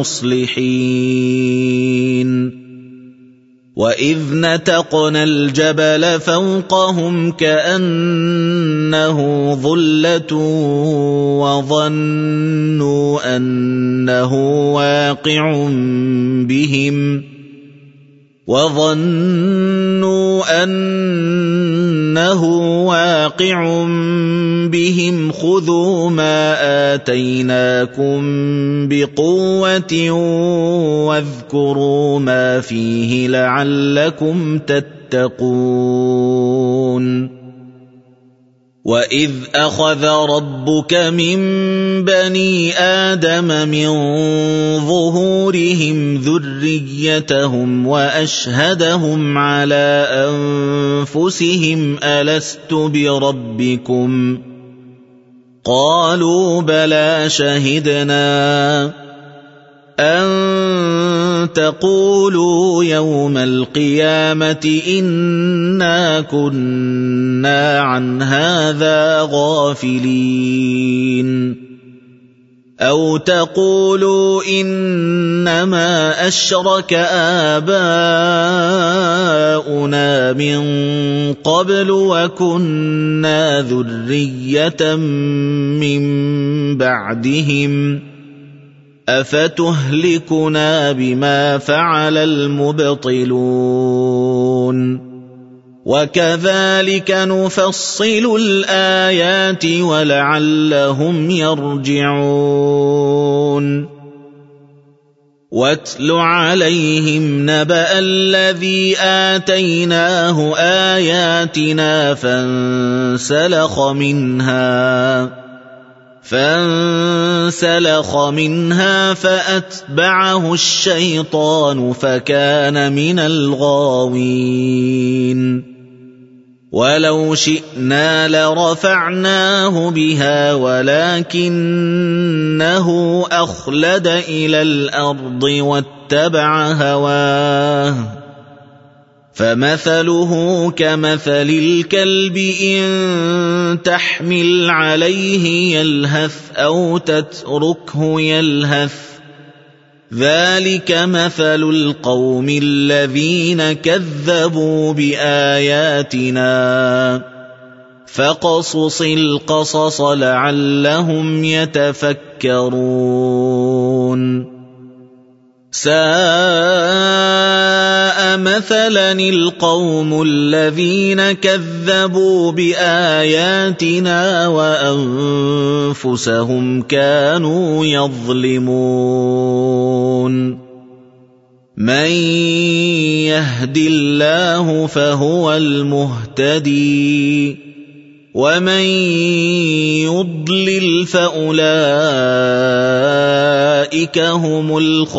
المصلحين وإذ نتقنا الجبل فوقهم كأنه ظلة وظنوا أنه واقع بهم خذوا ما آتيناكم بقوة واذكروا ما فيه لعلكم تتقون وإذ أخذ ربك من بني آدم من ظهورهم ذريتهم وأشهدهم على أنفسهم ألست بربكم قالوا بلى شهدنا أن تقولوا يوم القيامة إنا كنا عن هذا غافلين أو تقولوا إنما أشرك آباؤنا من قبل وكنا ذرية من بعدهم أفتهلكنا بما فعل المبطلون وكذلك نفصل الآيات ولعلهم يرجعون واتل عليهم نبأ الذي آتيناه آياتنا فانسلخ منها فأتبعه الشيطان فكان من الغاوين ولو شئنا لرفعناه بها ولكنه أخلد إلى الأرض واتبع هواه فمثله كمثل الكلب إن تحمل عليه يلهث أو تتركه يلهث ذلك مثل القوم الذين كذبوا بآياتنا فاقصص القصص لعلهم يتفكرون ساء مثلا القوم الذين كذبوا بآياتنا وأنفسهم كانوا يظلمون من يهد الله فهو المهتدي ومن يضلل فأولئك هم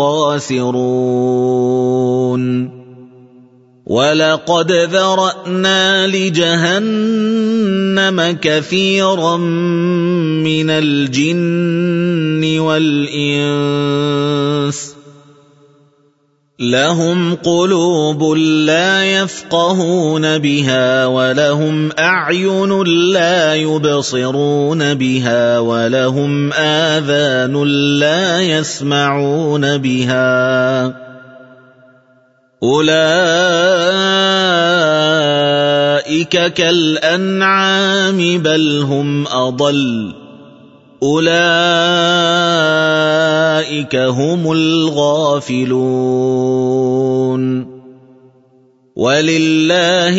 الخاسرون ولقد ذرأنا لجهنم كثيرا من الجن والإنس لهم قلوب لا يفقهون بها ولهم أعين لا يبصرون بها ولهم آذان لا يسمعون بها أولئك كالأنعام بل هم أضل أولئك هم الغافلون ولله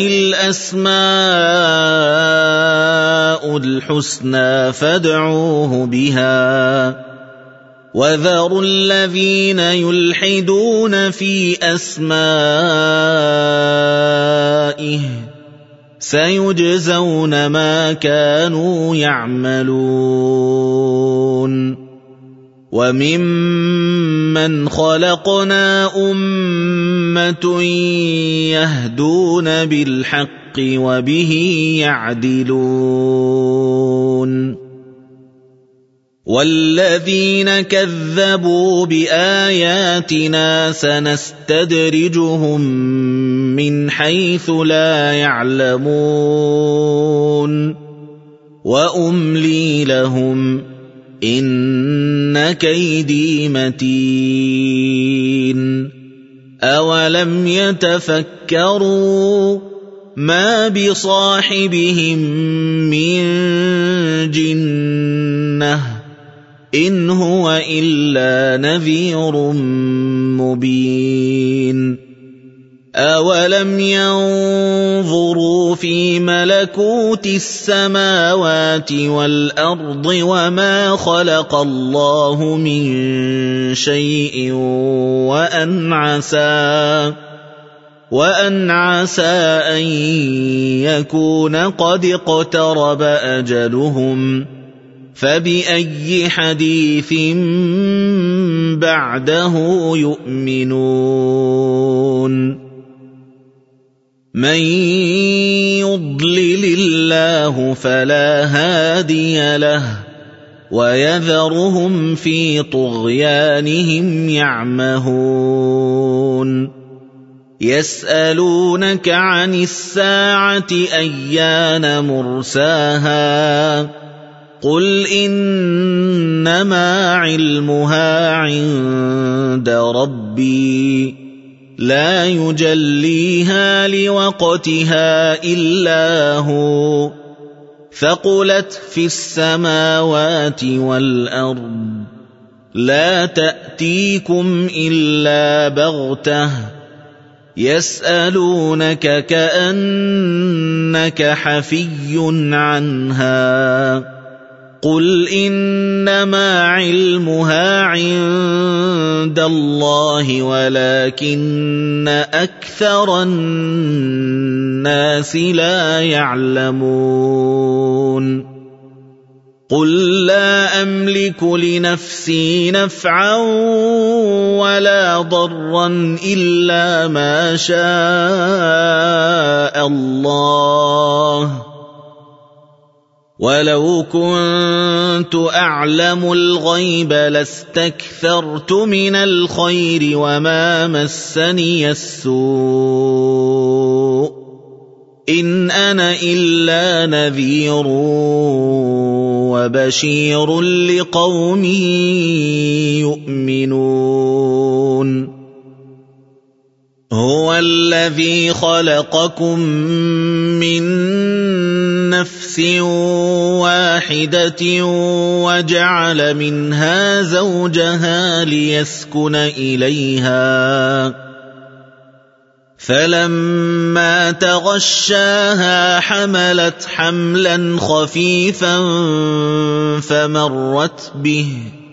الأسماء الحسنى فادعوه بها وذروا الذين يلحدون في أسمائه سيجزون ما كانوا يعملون وممن خلقنا أمة يهدون بالحق وبه يعدلون والذين كذبوا بآياتنا سنستدرجهم من حيث لا يعلمون وأملي لهم إن كيدي متين أولم يتفكروا ما بصاحبهم من جنة إن هو إلا نذير مبين أولم ينظروا في ملكوت السماوات والأرض وما خلق الله من شيء وأن عسى أن يكون قد اقترب أجلهم فبأي حديث بعده يؤمنون من يضلل الله فلا هادي له ويذرهم في طغيانهم يعمهون يسألونك عن الساعة أيان مرساها قل إنما علمها عند ربي لا يجليها لوقتها إلا هو ثقلت في السماوات والأرض لا تأتيكم إلا بغتة يسألونك كأنك حفي عنها قل إنما علمها عند الله ولكن أكثر الناس لا يعلمون قل لا أملك لنفسي نفعا ولا ضرا إلا ما شاء الله ولو كنت أعلم الغيب لاستكثرت من الخير وما مسني السوء إن أنا إلا نذير وبشير لقوم يؤمنون هو الذي خلقكم من نفس واحدة وجعل منها زوجها ليسكن إليها فلما تغشاها حملت حملا خفيفا فمرت به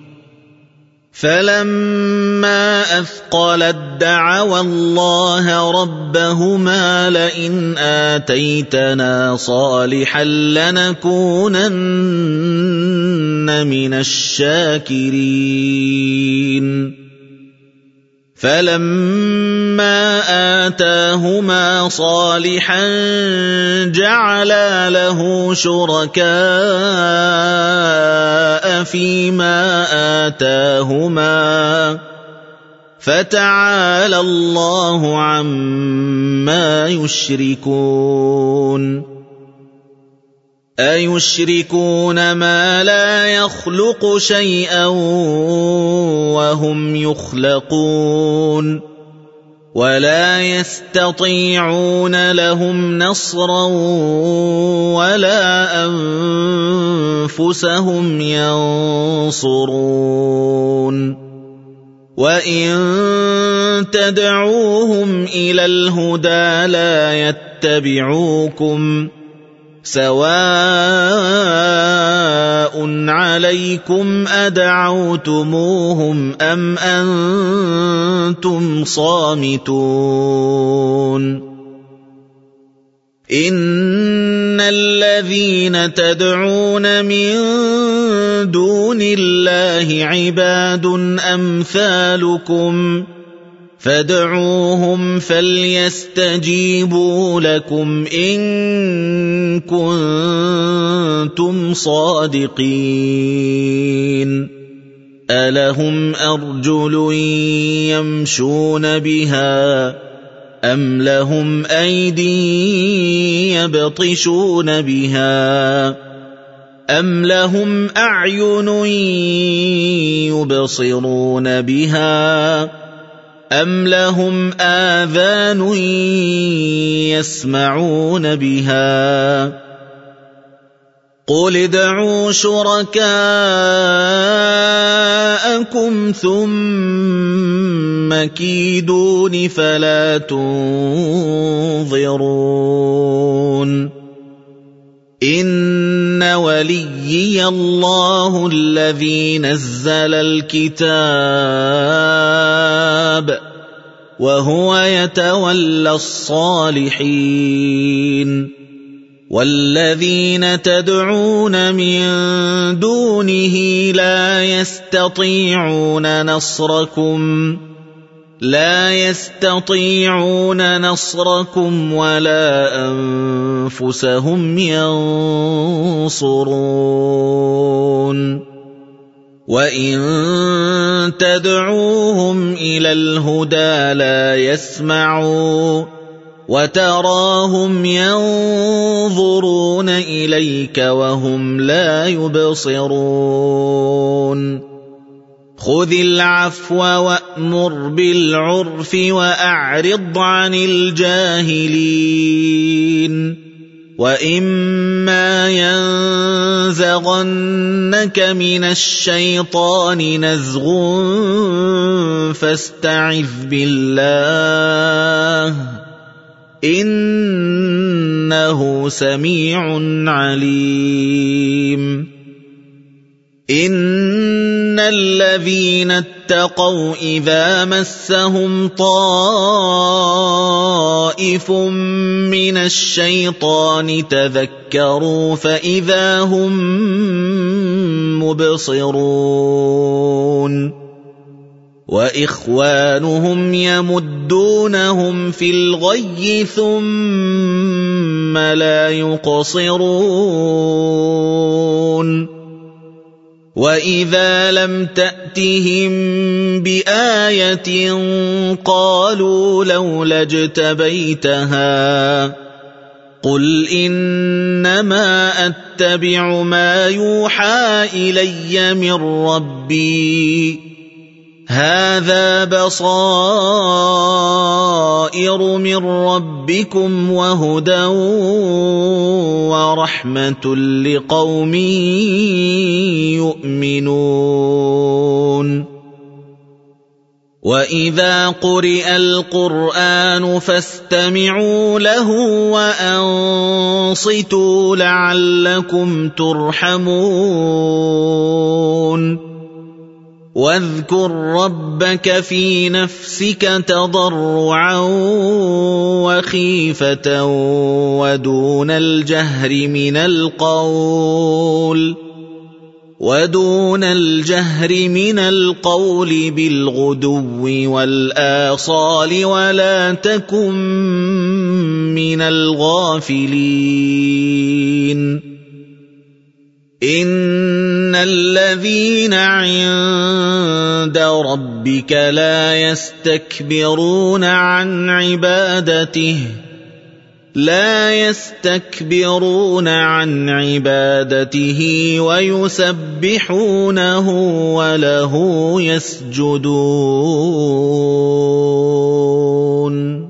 فلما أثقلت دعوا الله ربهما لئن آتيتنا صالحا لنكونن من الشاكرين فلما آتاهما صالحا جعلا له شركاء فيما آتاهما فتعالى الله عما يشركون أيشركون ما لا يخلق شيئا وهم يخلقون ولا يستطيعون لهم نصرا ولا أنفسهم ينصرون وإن تدعوهم إلى الهدى لا يتبعوكم سواء عليكم أدعوتموهم أم أنتم صامتون إن الذين تدعون من دون الله عباد أمثالكم فادعوهم فليستجيبوا لكم إن كنتم صادقين ألهم أرجل يمشون بها أم لهم أيدي يبطشون بها أم لهم أعين يبصرون بها أم لهم آذان يسمعون بها قل ادعوا شركاءكم ثم كيدون فلا تنظرون إن وليي الله الذي نزل الكتاب وهو يتولى الصالحين والذين تدعون من دونه لا يستطيعون نصركم ولا أنفسهم ينصرون وَإِن تَدْعُوهُمْ إِلَى الْهُدَىٰ لَا يَسْمَعُوا وَتَرَاهُمْ يَنظُرُونَ إِلَيْكَ وَهُمْ لَا يُبْصِرُونَ خُذِ الْعَفْوَ وَأْمُرْ بِالْعُرْفِ وَأَعْرِضْ عَنِ الْجَاهِلِينَ وَإِمَّا يَنزَغَنَّكَ مِنَ الشَّيْطَانِ نَزْغٌ فَاسْتَعِذْ بِاللَّهِ إِنَّهُ سَمِيعٌ عَلِيمٌ إِنَّ الَّذِينَ اتَّقَوْا إِذَا مَسَّهُمْ طَائِفٌ مِّنَ الشَّيْطَانِ تَذَكَّرُوا فَإِذَا هُم مُّبْصِرُونَ وَإِخْوَانُهُمْ يَمُدُّونَهُمْ فِي الْغَيِّ ثُمَّ لَا يُقْصِرُونَ وَإِذَا لَمْ تَأْتِهِم بِآيَةٍ قَالُوا لَوْلَا اجْتَبَيْتَهَا قُلْ إِنَّمَا أَتَّبِعُ مَا يُوحَىٰ إِلَيَّ مِن رَّبِّي هَٰذَا بَصَائِرُ مِن رَّبِّكُمْ وَهُدًى وَرَحْمَةٌ لِّقَوْمٍ يُؤْمِنُونَ وَإِذَا قُرِئَ الْقُرْآنُ فَاسْتَمِعُوا لَهُ وَأَنصِتُوا لَعَلَّكُمْ تُرْحَمُونَ وَاذْكُر رَّبَّكَ فِي نَفْسِكَ تَضَرُّعًا وَخِيفَةً وَدُونَ الْجَهْرِ مِنَ الْقَوْلِ بِالْغُدُوِّ وَالْآصَالِ وَلَا تَكُن مِّنَ الْغَافِلِينَ إِنَّ الَّذِينَ عِندَ رَبِّكَ لا يستكبرون عن عبادته ويسبحونه وله يسجدون